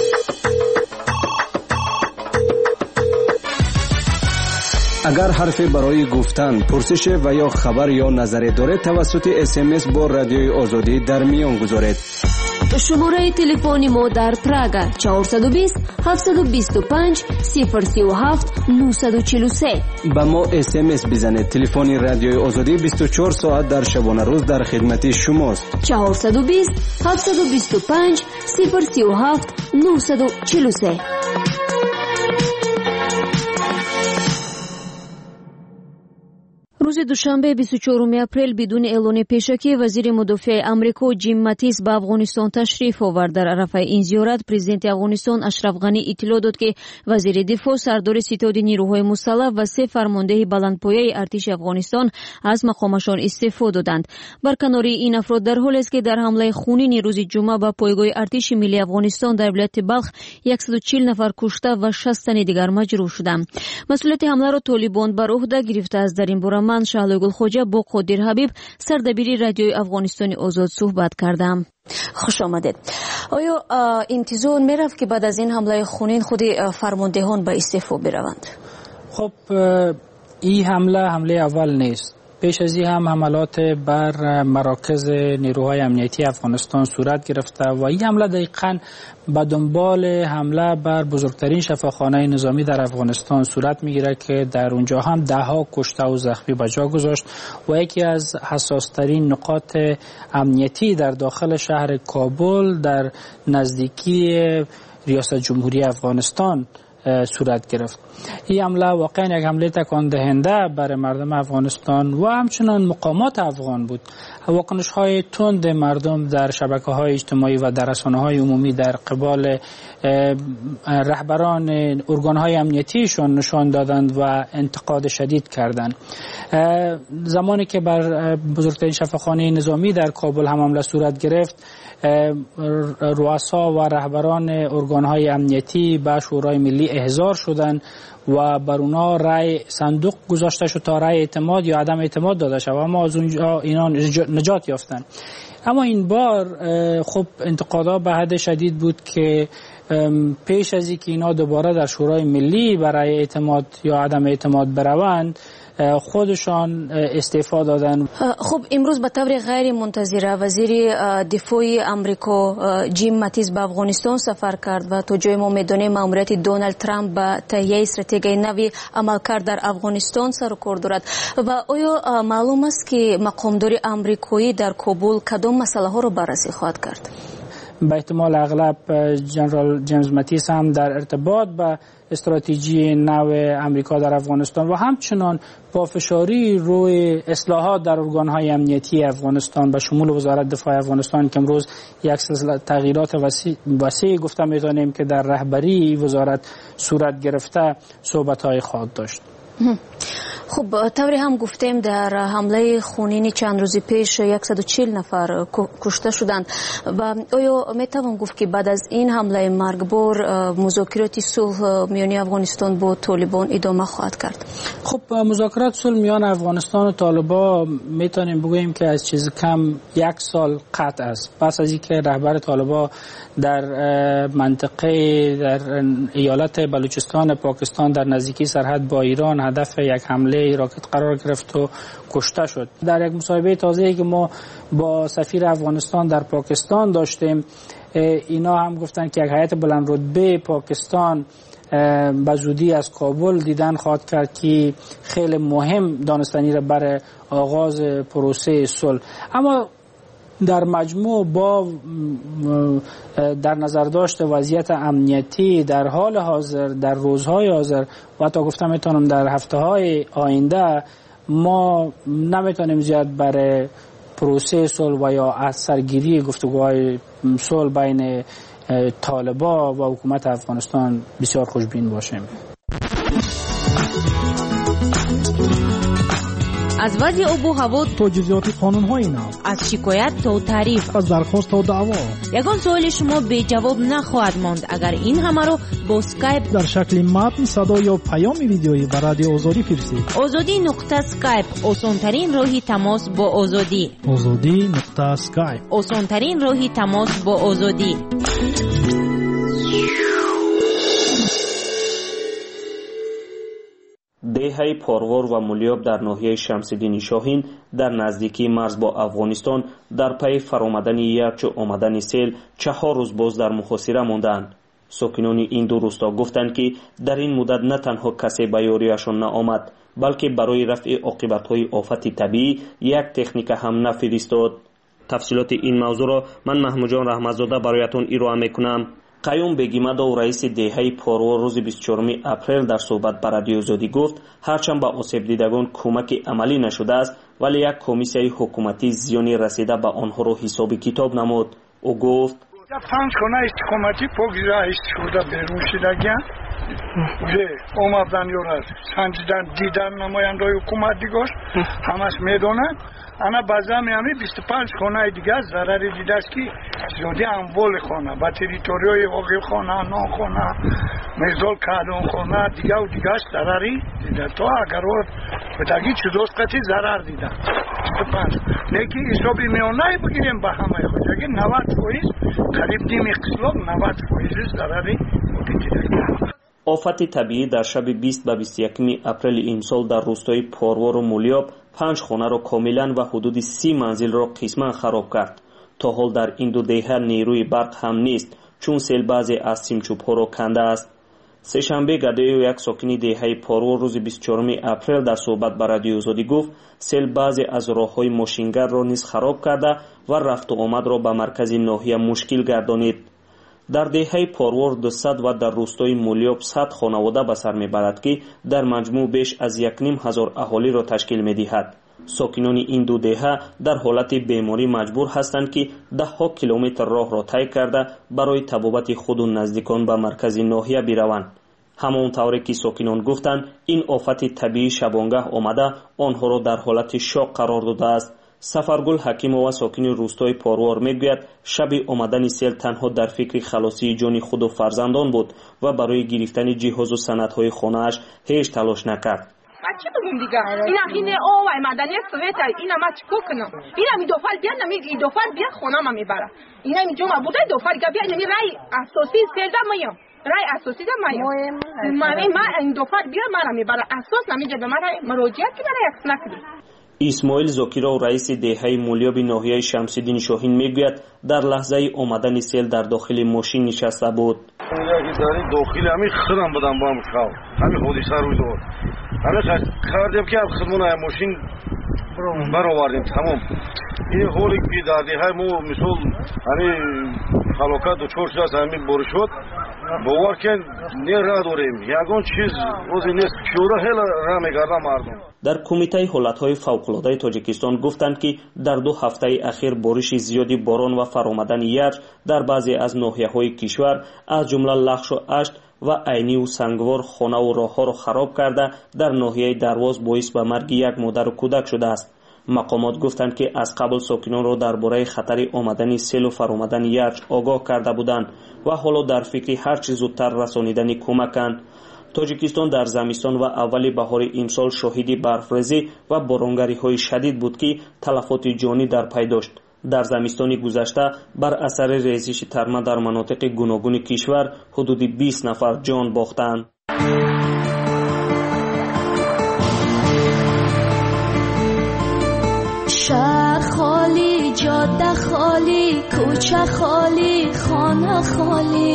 Speaker 17: اگر حرفی برای گفتن، پرسش و یا خبر یا نظری دارید توسط اس ام اس با رادیوی آزادی در میان گذارید.
Speaker 1: شماره تلفنی ما در پراگ چهارصد و بیست هفتصد و بیست و پنج صفر سی و هفت نهصد و چهل و سه.
Speaker 17: با ما اس ام اس بزنید. تلفن رادیوی آزادی بیست و چهار ساعت در شبانه روز در خدمت شماست.
Speaker 1: چهارصد و بیست هفتصد و بیست و پنج صفر سی و هفت نهصد و چهل و سه. روز دوشنبه بیست و چهارم اپریل بدون اعلان پیشکی وزیر مدافع آمریکا جیم ماتیس به افغانستان تشریف آورد. در عرف این زیارت پرزیدنت افغانستان اشرف غنی اطلاع داد که وزیر دفاع، سردار ستاد نیروهای مسلح و سه فرمانده بلندپایه ارتش افغانستان از مقامشان استعفا دادند. برکنار این افراد در حالی است که در حمله خونین روز جمعه به پایگاه ارتش ملی افغانستان در ولایت بلخ صد و چهل نفر کشته و شصت تن دیگر مجروح شدند. مسئولیت حمله را طالبان بر عهده گرفته است. در این باره من شهلا گلخوجه با قادر حبیب سردبیر رادیوی افغانستان آزاد صحبت کردم. خوش آمدید. آیا انتظار میرفت که بعد از این حمله خونین خود فرماندهان به استعفا بروند؟
Speaker 18: خب این حمله حمله اول نیست. پیش از این هم حملات بر مراکز نیروهای امنیتی افغانستان صورت گرفته و این حمله دقیقاً به دنبال حمله بر بزرگترین شفاخانه نظامی در افغانستان صورت میگیره که در اونجا هم ده ها کشته و زخمی به جا گذاشت و یکی از حساسترین نقاط امنیتی در داخل شهر کابل در نزدیکی ریاست جمهوری افغانستان صورت گرفت. این حمله واقعا یک حمله تکان دهنده برای مردم افغانستان و همچنان مقامات افغان بود. واکنش های تند مردم در شبکه های اجتماعی و در رسانه های عمومی در قبال رهبران ارگان های امنیتیشون نشان دادند و انتقاد شدید کردند. زمانی که بر بزرگترین شفاخانه نظامی در کابل هم حمله صورت گرفت، رؤسا و رهبران ارگان های امنیتی به شورای ملی احضار شدند و بر اونا رای صندوق گذاشته شد تا رای اعتماد یا عدم اعتماد داده شد و اما از اونجا اینا نجات یافتند. اما این بار خب انتقادها به حد شدید بود که پیش از اینکه اینا دوباره در شورای ملی برای اعتماد یا عدم اعتماد بروند خودشان استعفا دادن.
Speaker 1: خب امروز به طور غیر منتظره وزیر دفاع آمریکا جیم ماتیس به افغانستان سفر کرد و تا جای ما میدانیم ماموریت دونالد ترامپ به تهیه استراتژی نوی عملکرد در افغانستان سر و کار دارد و آیا معلوم است که مقامدار آمریکایی در کابل کدام مسئله ها را بررسی خواهد کرد؟
Speaker 18: به احتمال اغلب جنرال جیمز ماتیس هم در ارتباط با استراتژی نو امریکا در افغانستان و همچنان پافشاری روی اصلاحات در ارگان‌های امنیتی افغانستان به شمول وزارت دفاع افغانستان که امروز یک سلسله تغییرات وسیع, وسیع گفته می‌دانیم که در رهبری وزارت صورت گرفته صحبت‌های خواهد داشت.
Speaker 1: خب طوری هم گفتیم در حمله خونین چند روز پیش صد و چهل نفر کشته شدند و آیا میتوان گفت که بعد از این حمله مرگبار مذاکرات صلح میان افغانستان با طالبان ادامه خواهد کرد؟
Speaker 18: خب مذاکرات صلح میان افغانستان و طالبان میتونیم بگوییم که از چیز کم یک سال قطع است. پس از اینکه رهبر طالبان در منطقه در ایالت بلوچستان پاکستان در نزدیکی سرحد با ایران هدف یک حمله راکت قرار گرفت و کشته شد. در یک مصاحبه تازه‌ای که ما با سفیر افغانستان در پاکستان داشتیم اینا هم گفتن که یک هیئت بلند رتبه پاکستان به زودی از کابل دیدن خواهد کرد که خیلی مهم دانستنی را برای آغاز پروسه صلح. اما در مجموع با در نظر داشت وضعیت امنیتی در حال حاضر، در روزهای حاضر و حتی گفتم میتونم در هفته های آینده، ما نمیتونیم زیاد برای پروسه صلح و یا از سرگیری گفتگوهای صلح بین طالبان و حکومت افغانستان بسیار خوشبین باشیم.
Speaker 19: از وضع آب و هوا
Speaker 20: تا جزئیات قانون‌های نو،
Speaker 19: از شکایت تا تعریف،
Speaker 20: از درخواست تا دعوا،
Speaker 19: یگان سوال شما به جواب نخواهد ماند اگر این همه رو با اسکایپ
Speaker 20: در شکل متن، صدا یا پیام ویدیویی به رادیو آزادی فرستید.
Speaker 19: آزادی نقطه اسکایپ، آسان‌ترین راهی تماس با آزادی.
Speaker 20: آزادی نقطه اسکایپ،
Speaker 19: آسان‌ترین راهی تماس با آزادی.
Speaker 21: دهه پاروار و مولیاب در ناحیه شمس‌الدین شاهین در نزدیکی مرز با افغانستان در پی فرآمدن یکچو آمدن سیل چهار روز باز در محاصره ماندند. ساکنان این دو روستا گفتند که در این مدت نه تنها کسی به یاریشان نآمد، بلکه برای رفع عاقبت‌های آفت طبیعی یک تکنیک هم نفرستاد. تفصیلات این موضوع را من محمود جان رحمتزاده برایتان ارائه می‌کنم. قیوم بگیمدو رئیس دهه پاروار روز بیست و چهارم اپریل در صحبت با رادیو آزادی گفت هرچند به آسیب دیدگان کمک عملی نشده است، ولی یک کمیسیون حکومتی زیانی رسیده به آنها را حساب کتاب نمود. او گفت
Speaker 22: پنج خانه استقامتی پوگیره استفاده بیرون شدگیان ولی اومدن یورد سنجیدن دیدن نمایندای حکومت دیگاش همش میدونن. انا بازم میامی بیست و پنج خانه دیگه ضرری دیده است که زیادی اموال خانه با تریتوریوی واقعی خانه، نان خانه، مزدال کادون خانه دیگه و دیگه است ضرری دیده. تو اگر رو بتاگی چیزوست قطعی ضرر دیده بیست و پنج لیکن حسابی میانه بگیریم به همه خود اگه نود فایز قریب نیم اقتصاد نود فایز ضرری دیده.
Speaker 21: آفت طبیعی در شب بیست و بیست و یک اپریل امسال در روستای پاروار و مولیاب پنج خانه را کاملا و حدود سی منزل را قسما خراب کرد. تا حال در این دو دهه نیروی برق هم نیست، چون سیل بعضی از سیمچوب‌ها را کنده است. سه‌شنبه گدای یک ساکن دهه پاروار روز بیست و چهارم اپریل در صحبت با رادیو آزادی گفت سیل بعضی از راه‌های ماشینگر را نیز خراب کرده و رفت و آمد را به مرکز ناحیه مشکل گردانید. در دهه پاروار دویست و در روستای مولیاب صد خانواده به سر میبرد که در مجموع بیش از یک نیم هزار اهالی را تشکیل میدهد. ساکنان این دو دهه در حالت بیماری مجبور هستند که ده ها کیلومتر راه را طی کرده برای طبابت خود و نزدیکان به مرکز ناحیه بروند. همون طوری که ساکنان گفتند این آفت طبیعی شبانگه آمده آنها را در حالت شوق قرار داده است. سفرگل حکیمова ساکن روستای پاروار میگوید شب آمدن سیل تنها در فکر خلاصی جان خود و فرزندان بود و برای گرفتن جهاز و سندهای خانه‌اش هیچ تلاش نکرد.
Speaker 23: چی بگم دیگه؟ اینا اینه او و مدنیت سوویت اینا ما چیکو کنم؟ اینا می دوفال بیان نمی دوفال بیان خونه ما میبره. اینا می جمع بوده دوفال بیان نمی رای اساسی سیل دا میام. رای اساسی دا میام. ما ما این دوفال بیان ما میبره. اساس نمیگه به ما رای مراجعت که برای اکس نکردی.
Speaker 21: اسماعیل زاکیرو رئیس دهه مولیاب ناحیه شمس‌الدین شاهین میگوید در لحظه آمدن سیل در داخل ماشین نشسته بود.
Speaker 24: یکی داری داخل همین خودم بدم با هم خواهم همین خودی سر روی دار همین کردیم که خودمون های ماشین برآوردیم تمام. این حالی که در دهه ما مثال همین خلاقت و چهار شده همین بار شد باور کن نه را داریم یکان چیز روزی نیست پیوره هل را میگرده مردم.
Speaker 21: در کمیته حالتهای فوق‌العاده تاجیکستان گفتند که در دو هفته اخیر بارش زیادی باران و فرآمدن یخ در بعضی از ناحیه‌های کشور از جمله لخش و اشت و عینی و سنگوار خانه و راه‌ها را خراب کرده در ناحیه درواز باعث به مرگ یک مادر و کودک شده است. مقامات گفتند که از قبل ساکنان را درباره خطر آمدن سیل و فرآمدن یخ آگاه کرده بودند و حالا در فکر هر چه زودتر رسانیدن کمکند. تاجیکستان در زمستان و اول بهار امسال شاهد برفریزی و بارانگری‌های شدید بود که تلفات جانی در پی داشت. در زمستان گذشته بر اثر ریزش ترمه در مناطق گوناگون کشور حدود بیست نفر جان باختند.
Speaker 25: شهر خالی، جاده خالی، کوچه خالی، خانه خالی،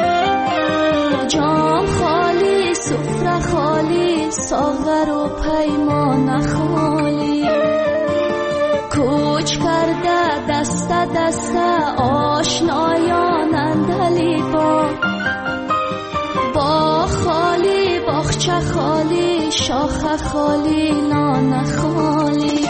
Speaker 25: جام خالی، سفره خالی، ساغر و پیمان خالی، کوچ کرده دست دست آشنایان اندلیبا با خالی باغچه خالی شاخه خالی نان خالی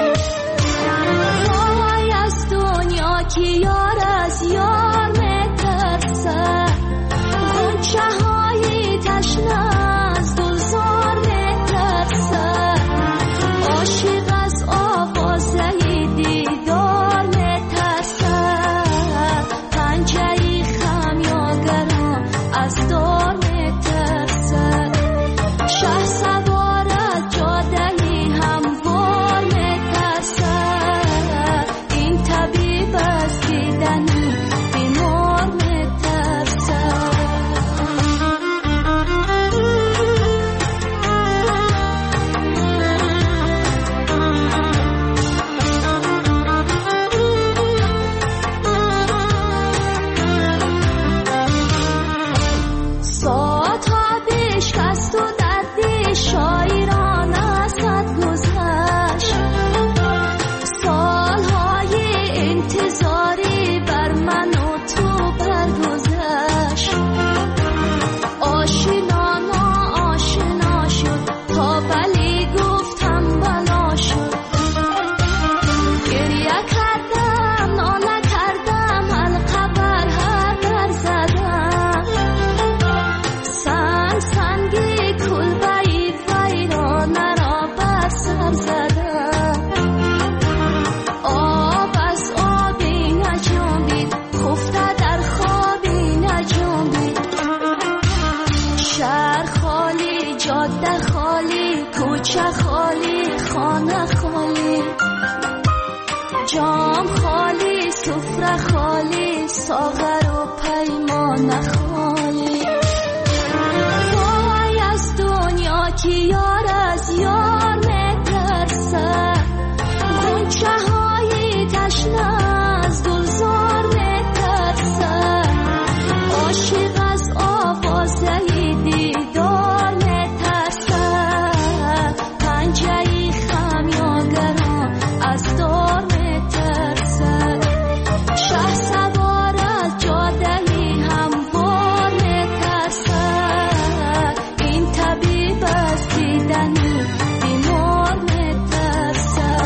Speaker 25: وای از دنیا که یار از یار میترسه غنچه های تشنه از گلزار میترسه عاشق از آوازه دیدار میترسه پنجه خمیاگران از دار میترسه شه سوار از جاده هموار میترسه این طبیب از دیدن بیمار میترسه ساعتها بشکست و دردی شاعران ازت گذشت سالهای انتظاری بر من و تو برگذشت آشنا ناآشنا شد تا بلی گفتم بلا شد گریه کردم ناله کردم حلقه بر هر در زدم سنگ سنگی کلبه‌ای ویرانه را بر سر زدم آب از آبی نجنبید خفته در خوابی نجنبید شهر خالی جاده خالی کوچه خالی خانه خالی جام خالی سفره خالی ساغر و پیمانه خالی وای از دنیا که یار از یار میترسه غنچه های تشنه از گلزار میترسه عاشق از آوازه دیدار میترسه پنجه خمیاگران از دار میترسه شه سوار از جاده هموار میترسه این طبیب از دیدن بیمار میترسه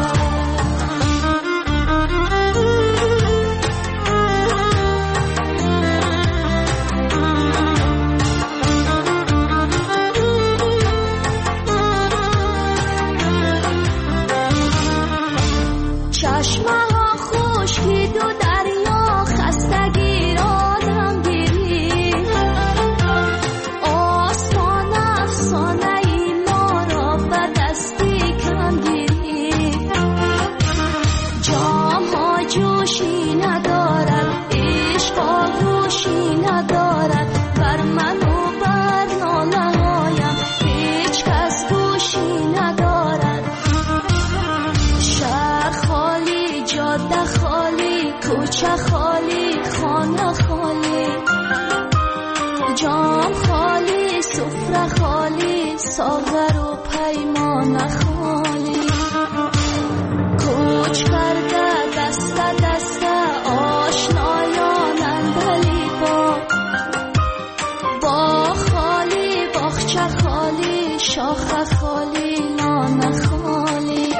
Speaker 25: چشمه ها خشکید و دریا خستگی را دم گیرید آسمان افسانه ای ما را به دستی کم گیرید جام ها جوشی ندارد عشق آغوشی ندارد بر من و بر ناله هایم هیچ کس گوشی ندارد شهر خالی جاده خالی کوچه خالی خانه خالی جام خالی سفره خالی ساغر و پیمانه خالی کوچ کرده دست دست آشنایان اندلیبا با خالی باغچه خالی شاخه خالی نان خالی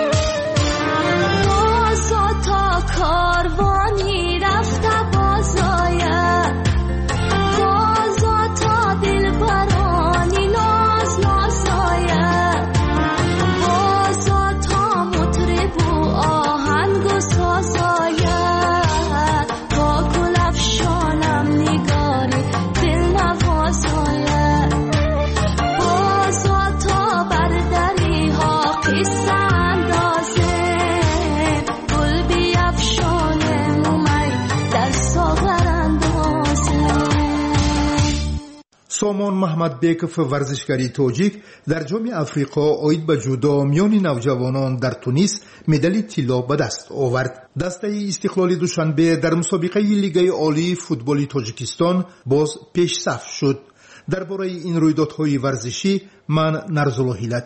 Speaker 25: بازا تا کاروانی رفته بازاید بازا تا دلبرانی ناز نازاید بازا تا مطرب و آهنگ و سازاید با گل افشانم نگاری دل نوازاید بازا تا بر دری ها قصه اندازه گل بیفشانه مومی در ساغر اندازه
Speaker 4: سامان محمدبеков ورزشکاری توجیک در جام افریقا اوید به جودو میان نوجوانان در تونس مدال طلا به دست آورد. دسته استقلالی دوشنبه در مسابقه لیگ عالی فوتبال تاجیکستان باز پیش صف شد. درباره این رویدادهای ورزشی من نرزاللهی لطیف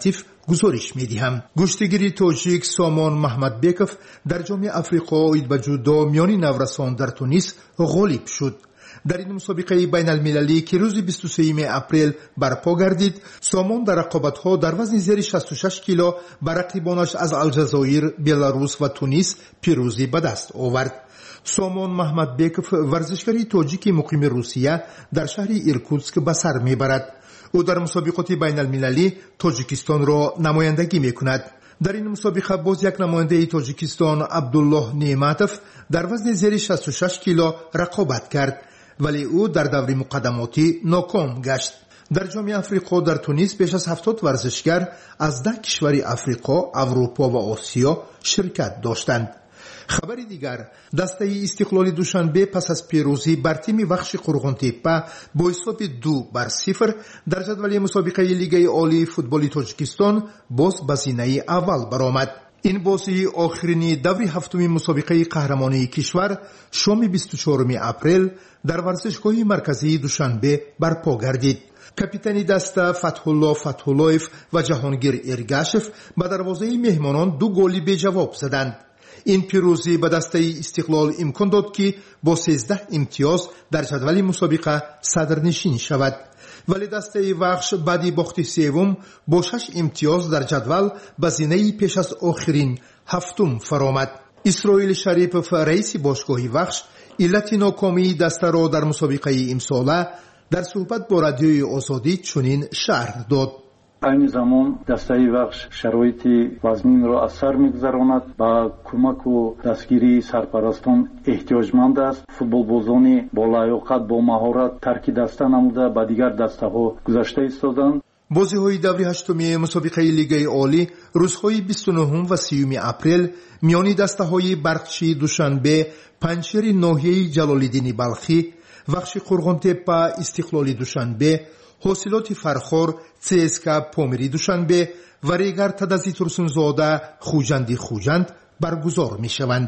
Speaker 4: گزارش می‌دهم. گشتگیری تاجیک سامان محمدبکوف در جام افریقا اوید به جودو میانی نورسان در تونس غالب شد. در این مسابقه بین المللی که روز بیست و سوم اپریل برپا گردید، سامان در رقابت‌ها در وزن زیر شصت و شش کیلو بر رقیبانش از الجزایر، بلاروس و تونس پیروزی به دست آورد. سامان محمدبکوف ورزشکاری تاجیک مقیم روسیه در شهر ایرکوتسک به سر میبرد. او در مسابقات بین المللی تاجیکستان را نمایندگی میکند. در این مسابقه باز یک نماینده تاجیکستان عبدالله نعمتوف در وزن زیر شصت و شش کیلو رقابت کرد، ولی او در دور مقدماتی ناکام گشت. در جام افریقا در تونس بیش از هفتاد ورزشگر از ده کشور افریقا، اروپا و آسیا شرکت داشتند. خبر دیگر، دسته استقلال دوشنبه پس از پیروزی بر تیم وخش قرغن‌تپه با حساب دو بر صفر در جدول مسابقه لیگ عالی فوتبال تاجیکستان باز به زینه اول برآمد. این بازی آخرین دور هفتم مسابقه قهرمانی کشور شام بیست و چهارم اپریل در ورزشگاه مرکزی دوشنبه برپا گردید. کاپیتان دسته فتحالله فتحالله‌اف و جهانگیر ارگاشف به دروازه مهمانان دو گلی به جواب زدند. این پیروزی به دسته استقلال امکان داد که با سیزده امتیاز در جدول مسابقه صدرنشین شود، ولی دسته وخش بعد باخت سوم با شش امتیاز در جدول به زینه پیش از آخرین هفتم فرآمد. اسرائیل شریف رئیس باشگاه وخش علت ناکامی دسته را در مسابقه امساله در صحبت با رادیوی آزادی چنین شرح داد.
Speaker 3: айни замон дастаи вахш шароити вазнинро аз сар мегузаронад ба кӯмаку дастгирии сарпарастон эҳтиёҷманд аст. футболбозони болаёқат бо маҳорат тарки даста намуда ба дигар дастаҳо гузашта истоданд.
Speaker 4: бозиҳои даври ҳаштуми мусобиқаи лигаи олӣ рӯзҳои бисту нӯҳум ва сеюми апрел миёни дастаҳои барқчи душанбе, панҷшери ноҳияи ҷалолиддини балхӣ, вахши қурғонтеппа истиқлоли душанбе, ҳосилоти фархор цска помири душанбе ва регар тадази турсунзода хуҷанди хуҷанд баргузор мешаванд.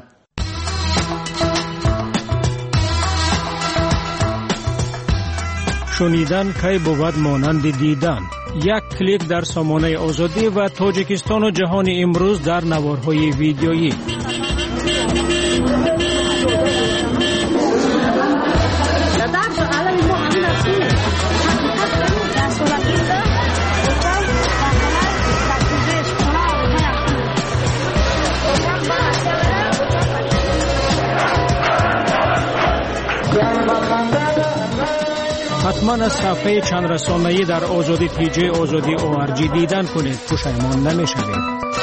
Speaker 12: шунидан кай бувад монанди дидан. як клик дар сомонаи озодӣ ва тоҷикистону ҷаҳони имрӯз дар наворҳои видеоӣ. حتما از صفحه چند رسانه‌ای در آزادی تیجه آزادی او ار جی دیدن کنید، پشیمان نمی‌شوید.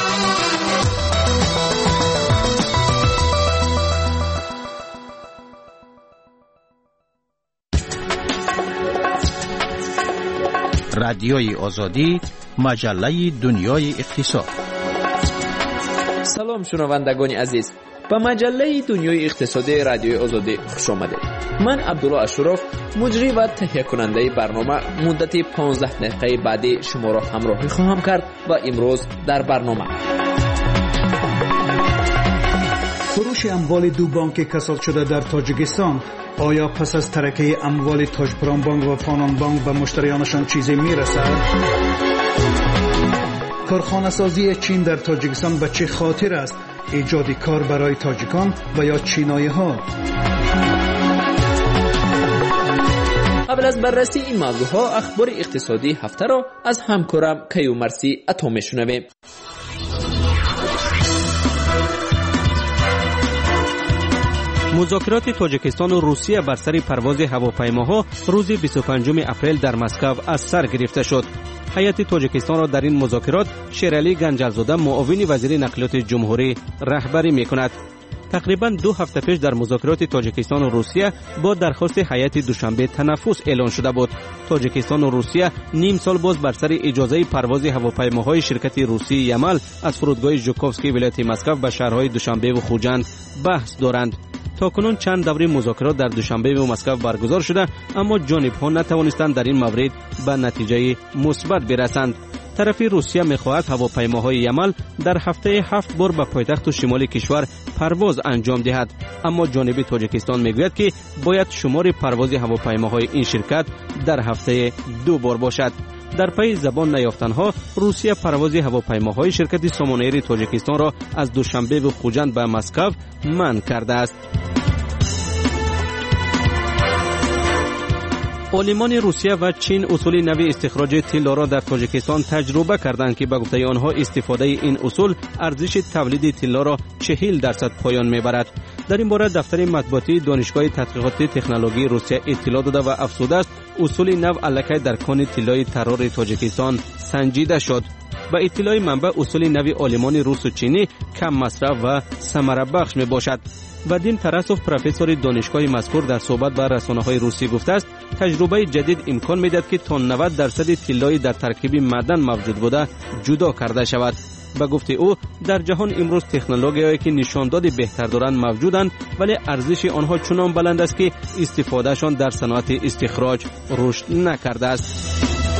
Speaker 5: رادیوی آزادی، مجله دنیای اقتصاد.
Speaker 7: سلام شنوندگان عزیز، به مجله دنیای اقتصادی رادیوی آزادی خوش آمدید. من عبدالله اشرف، مجری و تهیه کننده برنامه، مدت پانزده دقیقه بعدی شما را همراهی خواهم کرد و امروز در برنامه
Speaker 8: فروش اموال دو بانک کساد شده در تاجیکستان. آیا پس از ترکه اموال تاجپران بانک و فانان بانک به مشتریانشان چیزی میرسد؟ کارخانه سازی چین در تاجیکستان به چه خاطر است؟ ایجاد کار برای تاجیکان و یا چینایی ها؟
Speaker 7: قبل از بررسی این موضوع ها، اخبار اقتصادی هفته را از همکارم کیومرسی عطا میشنویم.
Speaker 13: مذاکرات تاجیکستان و روسیه بر سر پرواز هواپیماها روز بیست و پنجم اپریل در مسکو از سر گرفته شد. هیئت تاجیکستان را در این مذاکرات شیرعلی گنجالزاده معاون وزیر نقلیات جمهوری رهبری میکند. تقریبا دو هفته پیش در مذاکرات تاجیکستان و روسیه با درخواست هیئت دوشنبه تنفس اعلان شده بود. تاجیکستان و روسیه نیم سال باز بر سر اجازه پرواز هواپیماهای شرکت روسی یمل از فرودگاه ژوکوفسکی ولایت مسکو به شهرهای دوشنبه و خوجند بحث دارند. تاکنون چند دوره مذاکرات در دوشنبه و مسکو برگزار شده، اما جانب‌ها نتوانستند در این مورد به نتیجه مثبت برسند. طرف روسیه می‌خواهد هواپیماهای یمل در هفته هفت بار به پایتخت شمالی کشور پرواز انجام دهد، اما جانب تاجیکستان میگوید که باید شمار پرواز هواپیماهای این شرکت در هفته دو بار باشد. در پی زبان نیافتنها روسیه پرواز هواپیماهای شرکت سامان ایر تاجیکستان را از دوشنبه و خوجند به مسکو منع کرده است. عالمان روسیه و چین اصول نوی استخراج طلا را در تاجیکستان تجربه کردند که به گفته آنها استفاده این اصول ارزش تولید طلا را چهل درصد پایان میبرد. در این باره دفتر مطبوعاتی دانشگاه تحقیقات تکنولوژی روسیه اطلاع داده و افزوده است اصول نو الکی در کان طلای ترار تاجیکستان سنجیده شد. به اطلاع منبع اصول نوی عالمان روس و چینی کم مصرف و ثمره بخش می باشد. ودیم ترسوف پروفسور دانشگاه مذکور در صحبت با رسانه‌های روسی گفته است تجربه جدید امکان می‌دهد که تا نود درصد طلای در ترکیب معدن موجود بوده جدا کرده شود. به گفته او در جهان امروز تکنولوژی‌هایی که نشانداد بهتر دارند موجودند ولی ارزش آنها چنان بلند است که استفادهشان در صنعت استخراج رشد نکرده است.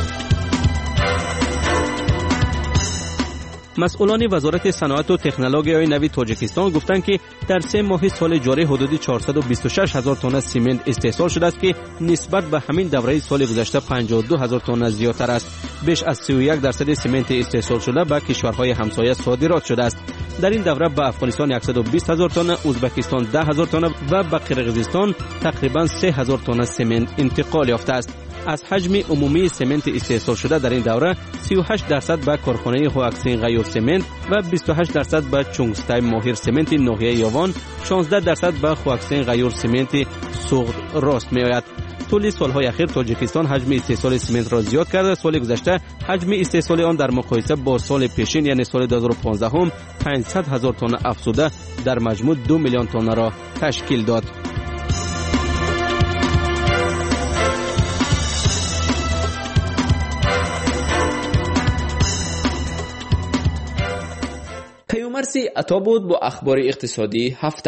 Speaker 13: مسئولان وزارت صنعت و تکنولوژی نوی تاجیکستان گفتند که در سه ماه سال جاری حدود چهارصد و بیست و شش هزار تن سیمنت استحصال شده است که نسبت به همین دوره سال گذشته پنجاه و دو هزار تن زیادتر است. بیش از سی و یک درصد سیمنت استحصال شده به کشورهای همسایه صادرات شده است. در این دوره به افغانستان صد و بیست هزار تن، ازبکستان ده هزار تن و به قرقیزستان تقریبا سه هزار تن سیمنت انتقال یافته است. از حجم عمومی سمنت استحصال شده در این دوره سی و هشت درصد به کارخانه هواکسین غیور سمنت و بیست و هشت درصد به چونگستای ماهر سمنت ناحیه یاوان، شانزده درصد به هواکسین غیور سمنت سوغد راست می آید. طول سالهای اخیر تاجیکستان حجم استحصال سمنت را زیاد کرده. سال گذشته حجم استحصال آن در مقایسه با سال پیشین یعنی سال دو هزار و پانزده هم پانصد هزار تن افزوده در مجموع دو میلیون تن را تشکیل داد.
Speaker 7: مرسی عطا بود با اخبار اقتصادی هفته.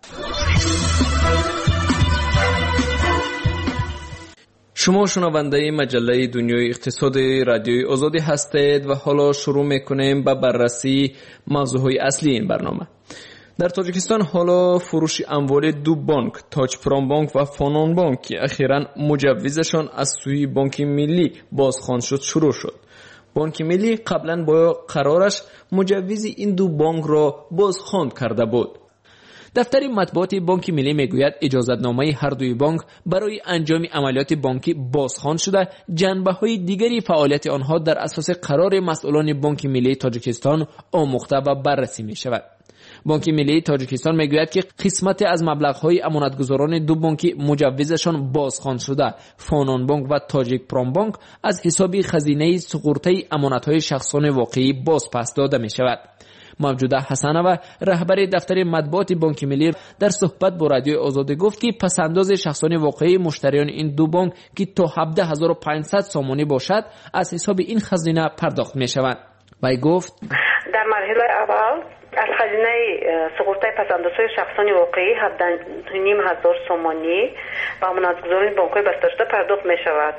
Speaker 7: شما شنونده مجله دنیای اقتصادی رادیوی آزادی هستید و حالا شروع میکنیم به بررسی موضوعهای اصلی این برنامه. در تاجیکستان حالا فروش اموال دو بانک، تاج پرام بانک و فانان بانک که اخیراً مجوزشان از سوی بانک ملی بازخوانده شد شروع شد. بانک ملی قبلا با قرارش مجوز این دو بانک را بازخواند کرده بود. دفتر مطبوعاتی بانک ملی میگوید اجازتنامه هر دوی بانک برای انجام عملیات بانکی بازخوانده شده، جنبه‌های دیگری فعالیت آنها در اساس قرار مسئولان بانک ملی تاجیکستان آموخته و بررسی می شود. بانک ملی تاجیکستان میگوید که قسمت از مبلغ‌های امانتگزاران دو بانک مجوزشان بازخوانده شده، فانان بانک و تاجیک پرام بانک، از حساب خزینه سقورته امانت‌های شخصان واقعی بازپس داده می شود. موجوده حسنه رهبر دفتر مطبوعات بانک ملی در صحبت با رادیو آزادی گفت که پسنداز شخصان واقعی مشتریان این دو بانک که تا هفده هزار و پانصد سامانی باشد از حساب این خزینه پرداخت می شود. وی گفت
Speaker 2: در مرحله اول از خزینه سقورته پسندازهای شخصان واقعی هفده و نیم هزار سامانی به امانتگزاران بانک‌های بسته شده پرداخت می شود.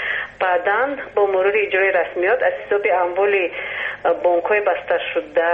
Speaker 2: بعداً با مرور اجرای رسمیات از حساب اموال بانک‌های بسته شده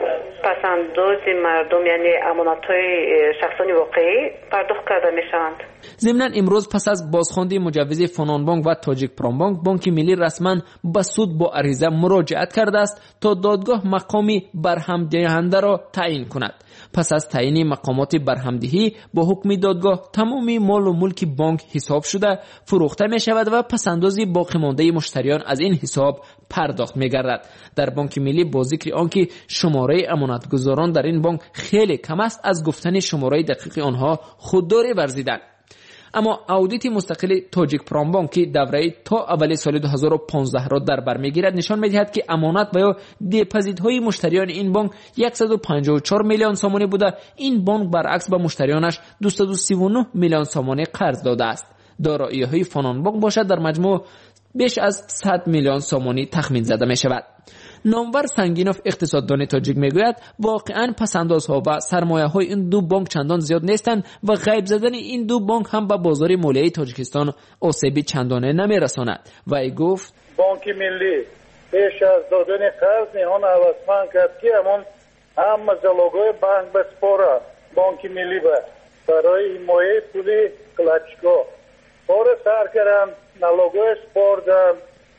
Speaker 2: پسنداز مردم یعنی امانت‌های شخصان واقعی پرداخت کرده می‌شوند.
Speaker 7: ضمناً امروز پس از بازخواندن مجوز فانان بانک و تاجیک پرام بانک، بانک ملی رسما به سود با عریضه مراجعت کرده است تا دادگاه مقامی برهم‌دهنده را تعیین کند. پس از تعیین مقامات برهمدهی با حکم دادگاه تمامی مال و ملک بانک حساب شده فروخته می شود و پسنداز باقی مانده مشتریان از این حساب پرداخت می گردد. در بانک ملی با ذکر آنکه شماره امانتگزاران در این بانک خیلی کم است، از گفتن شماره دقیق آنها خودداری ورزیدند. اما اودیت مستقل تاجیک پرام بانک که دوره تا اول سال دو هزار و پانزده را در بر میگیرد نشان میدهد که امانت و یا دپوزیت‌های مشتریان این بانک صد و پنجاه و چهار میلیون سامانی بوده. این بانک برعکس به مشتریانش دویست و سی و نه میلیون سامانی قرض داده است. دارایی‌های فانان بانک باشد در مجموع بیش از صد میلیون سامانی تخمین زده می شود. نامور سنگینوف اقتصاددان تاجیک میگوید واقعا پسندازها و سرمایه های این دو بانک چندان زیاد نیستند و غیب زدن این دو بانک هم به بازار مالیه تاجیکستان آسیبی چندانه نمی رساند. و ای گفت
Speaker 22: بانک ملی پیش از دادن قرض نهان هوسمند کرد که همون هم زلوگوی بانک بسپاره بانک ملی به برای حمایه پولی کلچکو بار سر کردن نلوگوی سپردن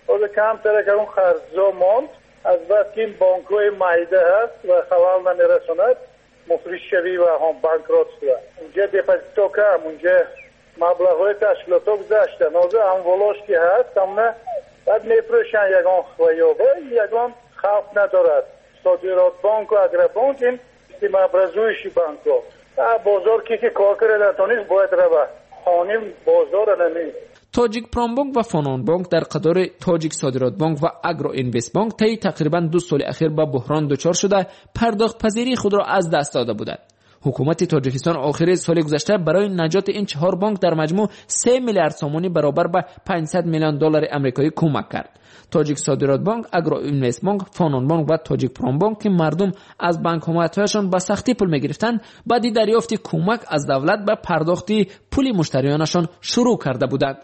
Speaker 22: باز کمتر که اون خرجا ماند از بس که این بانک‌های معیده هست و خلال نمیرساند مفلس شوی و هم بانکرات شده. اونجا دپازیتو کم، اونجا مبلغ‌های تشکیلاتو گذاشته. نازه اموالاش که هست همه بعد میفروشن یگان خیابه یگان خوف ندارد. صادرات بانک و اگربانک این مبرزویشی بانک ها. بازار کی که کار کرده تانیست باید روه. خانیم بازار نمی.
Speaker 7: تاجیک پرام بانک و فانان بانک در قطار تاجیک صادرات بانک و اگرو اینوست بانک طی تقریبا دو سال اخیر با بحران دچار شده پرداخت پذیری خود را از دست داده بودند. حکومت تاجیکستان آخر سال گذشته برای نجات این چهار بانک در مجموع سه میلیارد سومانی برابر به پانصد میلیون دلار آمریکایی کمک کرد. تاجیک صادرات بانک، اگرو اینوست بانک، فانان بانک و تاجیک پرام بانک که مردم از بانک‌هایشان با سختی پول می‌گرفتند، بعد دریافت کمک از دولت به پرداخت پول مشتریانشان شروع کرده بودند.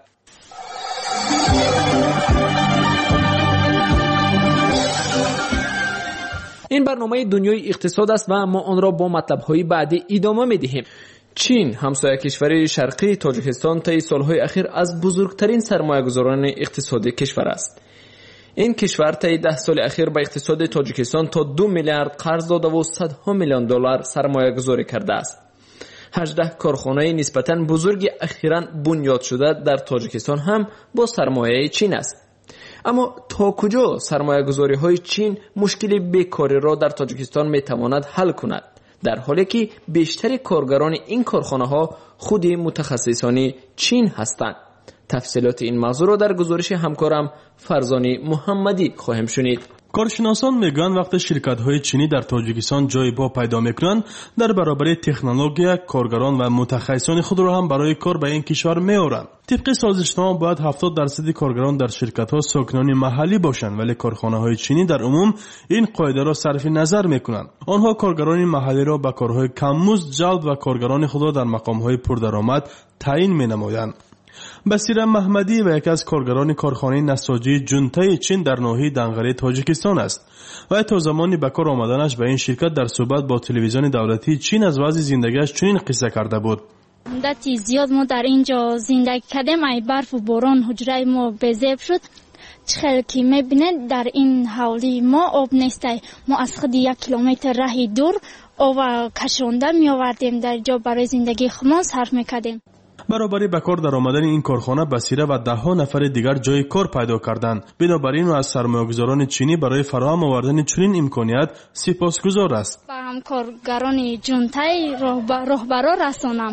Speaker 7: این برنامه دنیای اقتصاد است و ما آن را با مطلب‌های بعدی ادامه می‌دهیم. چین همسایه کشور شرقی تاجیکستان طی سالهای اخیر از بزرگترین سرمایه‌گذاران اقتصادی کشور است. این کشور طی ده سال اخیر به اقتصاد تاجیکستان تا دو میلیارد قرض داده و صدها میلیون دلار سرمایه‌گذاری کرده است. هجده کارخانه نسبتاً بزرگ اخیراً بنیاد شده در تاجیکستان هم با سرمایه چین است. اما تا کجا سرمایه‌گذاری های چین مشکل بیکاری را در تاجیکستان میتواند حل کند، در حالی که بیشتر کارگران این کارخانه ها خود متخصصان چین هستند؟ تفصیلات این موضوع را در گزارش همکارم فرزانه محمدی خواهیم شنید.
Speaker 9: کارشناسان میگن وقتی شرکت‌های چینی در تاجیکستان جای پا پیدا میکنند، در برابر تکنولوژی کارگران و متخصصان خود را هم برای کار به این کشور میآورند. طبق سازشنامه باید هفتاد درصد کارگران در شرکت‌ها ساکنان محلی باشند، ولی کارخانه‌های چینی در عموم این قاعده را صرف نظر میکنند. آنها کارگران محلی را به کارهای کم‌مزد جلب و کارگران خود را در مقام‌های پردرآمد تعیین می‌نمایند. بصیر محمدی و یکی از کارگران کارخانه نساجی جونتای چین در ناحیه دنغره تاجیکستان است و تا زمانی به کار آمدنش به این شرکت در صحبت با تلویزیون دولتی چین از وضع زندگیش چنین قصه کرده بود.
Speaker 10: مدتی زیاد ما در اینجا زندگی کردیم، ای برف و باران حجره ما بزیب شد. چخیل که میبینید در این حولی ما آب نیسته، ما از خود یک کیلومتر راه دور آب کشانده می آوردیم، در جا برای زندگی خود صرف میکردیم.
Speaker 9: برابری به کار در آمدن این کارخانه بصیره و ده ها نفر دیگر جای کار پیدا کردند. بنابراین و از سرمایه‌گذاران چینی برای فراهم آوردن چنین امکانیت سپاسگزار است.
Speaker 10: با همکارگران جونتای راهبرا رسانم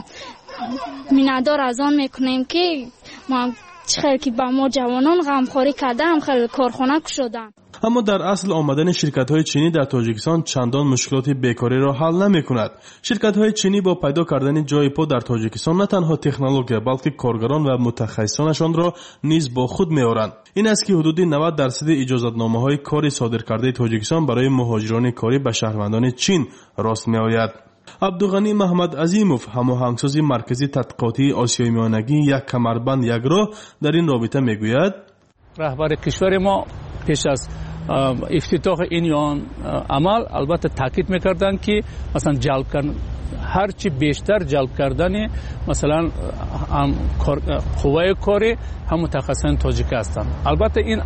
Speaker 10: میندار از آن میکنیم که ما خیلی که با ما جوانان غمخوری کرده هم خیلی کارخانه کشودن.
Speaker 9: اما در اصل آمدن شرکت‌های چینی در تاجیکستان چندان مشکلات بیکاری را حل نمی‌کند. شرکت‌های چینی با پیدا کردن جای پا در تاجیکستان نه تنها تکنولوژی بلکه کارگران و متخصصانشان را نیز با خود می‌آورند. این است که حدود نود درصد اجازه‌نامه‌های کاری صادر کرده تاجیکستان برای مهاجران کاری به شهروندان چین راست می‌آید. عبدالغنی محمد عظیموف هماهنگساز مرکزی تحقیقاتی آسیای میانگی یک کمربند یک راه در این رابطه میگوید
Speaker 11: رهبر کشور ما پیش از افتتاح این عمل البته تاکید میکردن که مثلا جلب کردن هر چی بیشتر جلب کردن مثلا هم قوه کاری هم متخصصان تاجیک هستند. البته این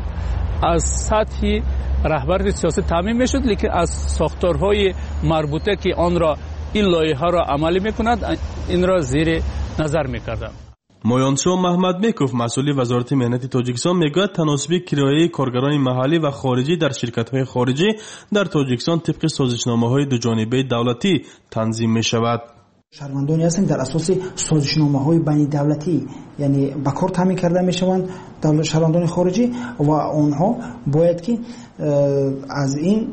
Speaker 11: از سطح رهبری سیاسی تعمین میشد، لیکن از ساختارهای مربوطه که آن را این لایحه را عملی میکند این را زیر نظر میکردند.
Speaker 9: مویانسو محمد میکوف مسئول وزارت مهنت تاجیکستان میگوید تناسب کرایه کارگران محلی و خارجی در شرکت‌های خارجی در تاجیکستان طبق سازشنامه‌های دو جانبه دولتی تنظیم میشود.
Speaker 14: شهروندانی هستند در اساس سازشنامه‌های بین دولتی، یعنی به کار تامین کرده میشوند دولت شهروندان خارجی و آنها باید که از این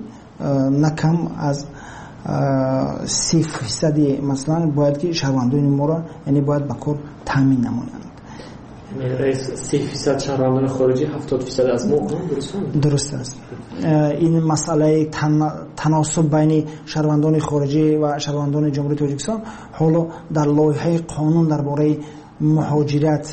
Speaker 14: نکم از سی فیصد مثلا باید که شهروندان ما را یعنی باید به کار تامین نمایند.
Speaker 7: رئیس سی فیصد شهروندان خارجی هفتاد فیصد از ما
Speaker 14: درست است. این مسئله تن... تناسب بین شهروندان خارجی و شهروندان جمهوری تاجیکستان حالا در لایحه قانون درباره مهاجرت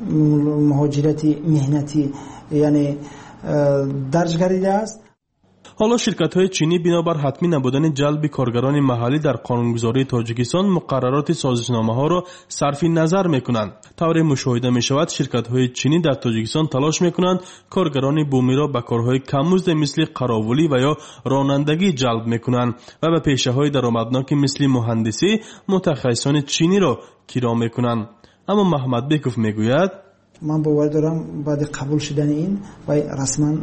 Speaker 14: مهاجرت مهنتی یعنی درج گردیده است.
Speaker 9: حالا شرکت‌های چینی بنابر حتمی نبودن جلب کارگران محلی در قانونگذاری تاجیکستان مقررات سازشنامه‌ها را صرف نظر می‌کنند. طور مشاهده می‌شود شرکت‌های چینی در تاجیکستان تلاش می‌کنند کارگران بومی را به کارهای کم‌مزد مثل قراولی و یا رانندگی جلب می‌کنند و به پیشه‌های درآمدناک مثل مهندسی متخصصان چینی را کرا می‌کنند. اما محمد بیکوف می‌گوید
Speaker 14: من باور دارم بعد قبول شدن این و رسما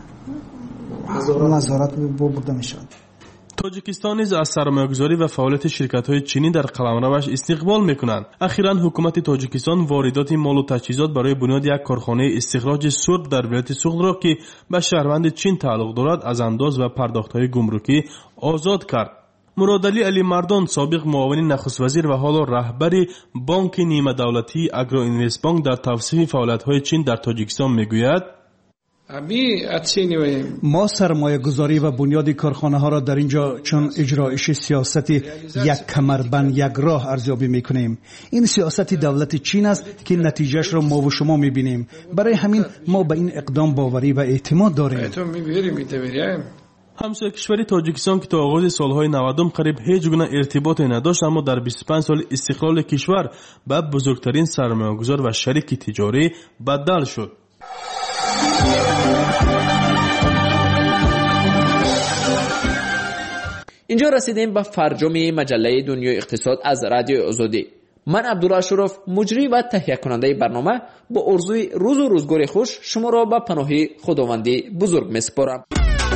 Speaker 14: نظارت برده میشود.
Speaker 9: تاجیکستان نیز از سرمایه‌گذاری و فعالیت شرکت‌های چینی در قلمروش استقبال می‌کنند. اخیراً حکومت تاجیکستان واردات مال و تجهیزات برای بنیاد یک کارخانه استخراج سرب در ولایت سوغد را که به شهروند چین تعلق دارد از انداز و پرداخت‌های گمرکی آزاد کرد. مرادعلی علی مردان سابق معاون نخست وزیر و حالا رهبر بانک نیمه دولتی اگرو اینوست بانک در توصیف فعالیت‌های چین در تاجیکستان می‌گوید
Speaker 8: ما سرمایه گذاری و بنیاد کارخانه ها را در اینجا چون اجرایش سیاست یک کمربند یک راه ارزیابی می کنیم. این سیاست دولت چین است که نتیجهش را ما و شما می بینیم. برای همین ما به این اقدام باوری و اعتماد داریم.
Speaker 9: همسایه کشوری تاجیکستان که تا آغاز سالهای نودم قریب هیچ گونه ارتباطی نداشت اما در بیست و پنج سال استقلال کشور به بزرگترین سرمایه‌گذار و شریک تجاری بدل شد.
Speaker 7: اینجا رسیدیم به فرجام مجله دنیای اقتصاد از رادیو آزادی. من عبدالله اشرف مجری و تهیه کننده برنامه با آرزوی روز و روزگار خوش شما را به پناه خداوندی بزرگ می‌سپارم.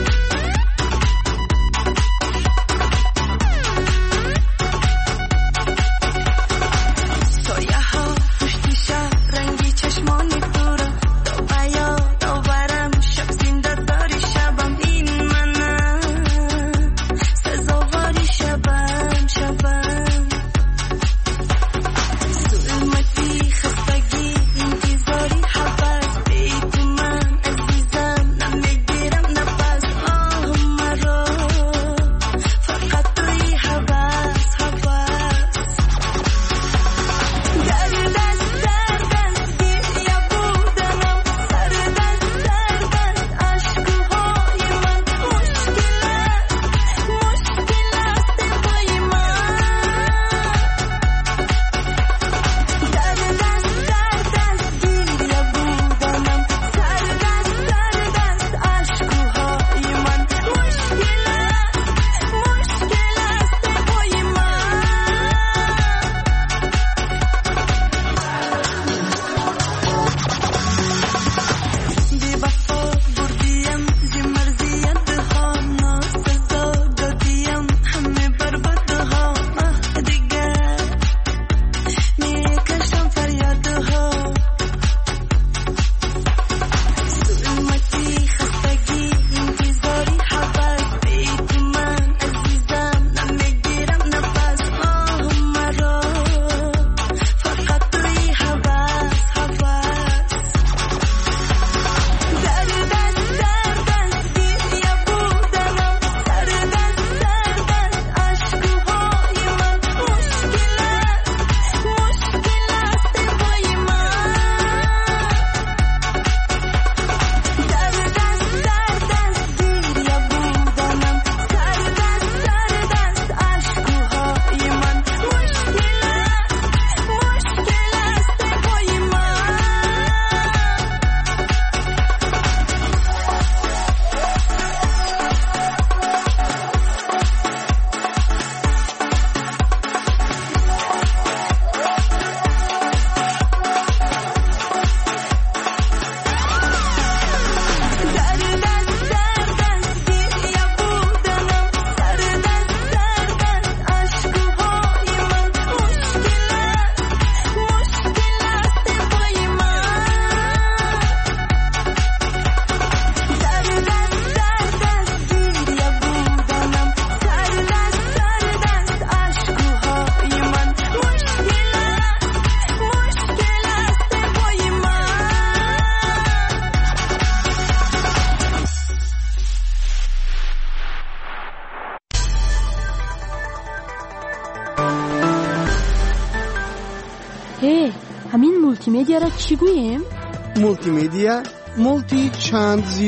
Speaker 1: هی همین مولتی میدیا را چی گوییم؟
Speaker 6: مولتی میدیا مولتی چند زیاد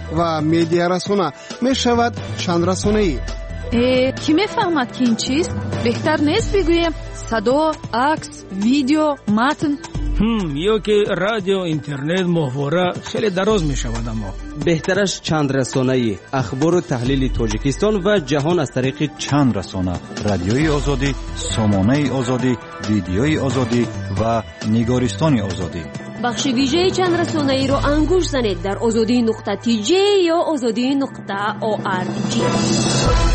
Speaker 1: و میدیا رسانه می شود چند رسانه‌ای.
Speaker 6: کی میفهمد که این چیست؟ بهتر نیست بگویم صدا، عکس، ویدیو، متن؟
Speaker 15: هم یا که رادیو، اینترنت، محور خیلی دراز می شود. اما
Speaker 13: بهترش چند رسانه‌ای، اخبار و تحلیل تاجیکستان و جهان از طریق
Speaker 16: چند رسانه: رادیوی آزادی، سامانه آزادی، ویدیوی آزادی و نگارستان آزادی.
Speaker 17: بخش ویژه چند رسانه‌ای رو انگوش زنید در آزادی نقطه تی جی یا آزادی نقطه او آر جی.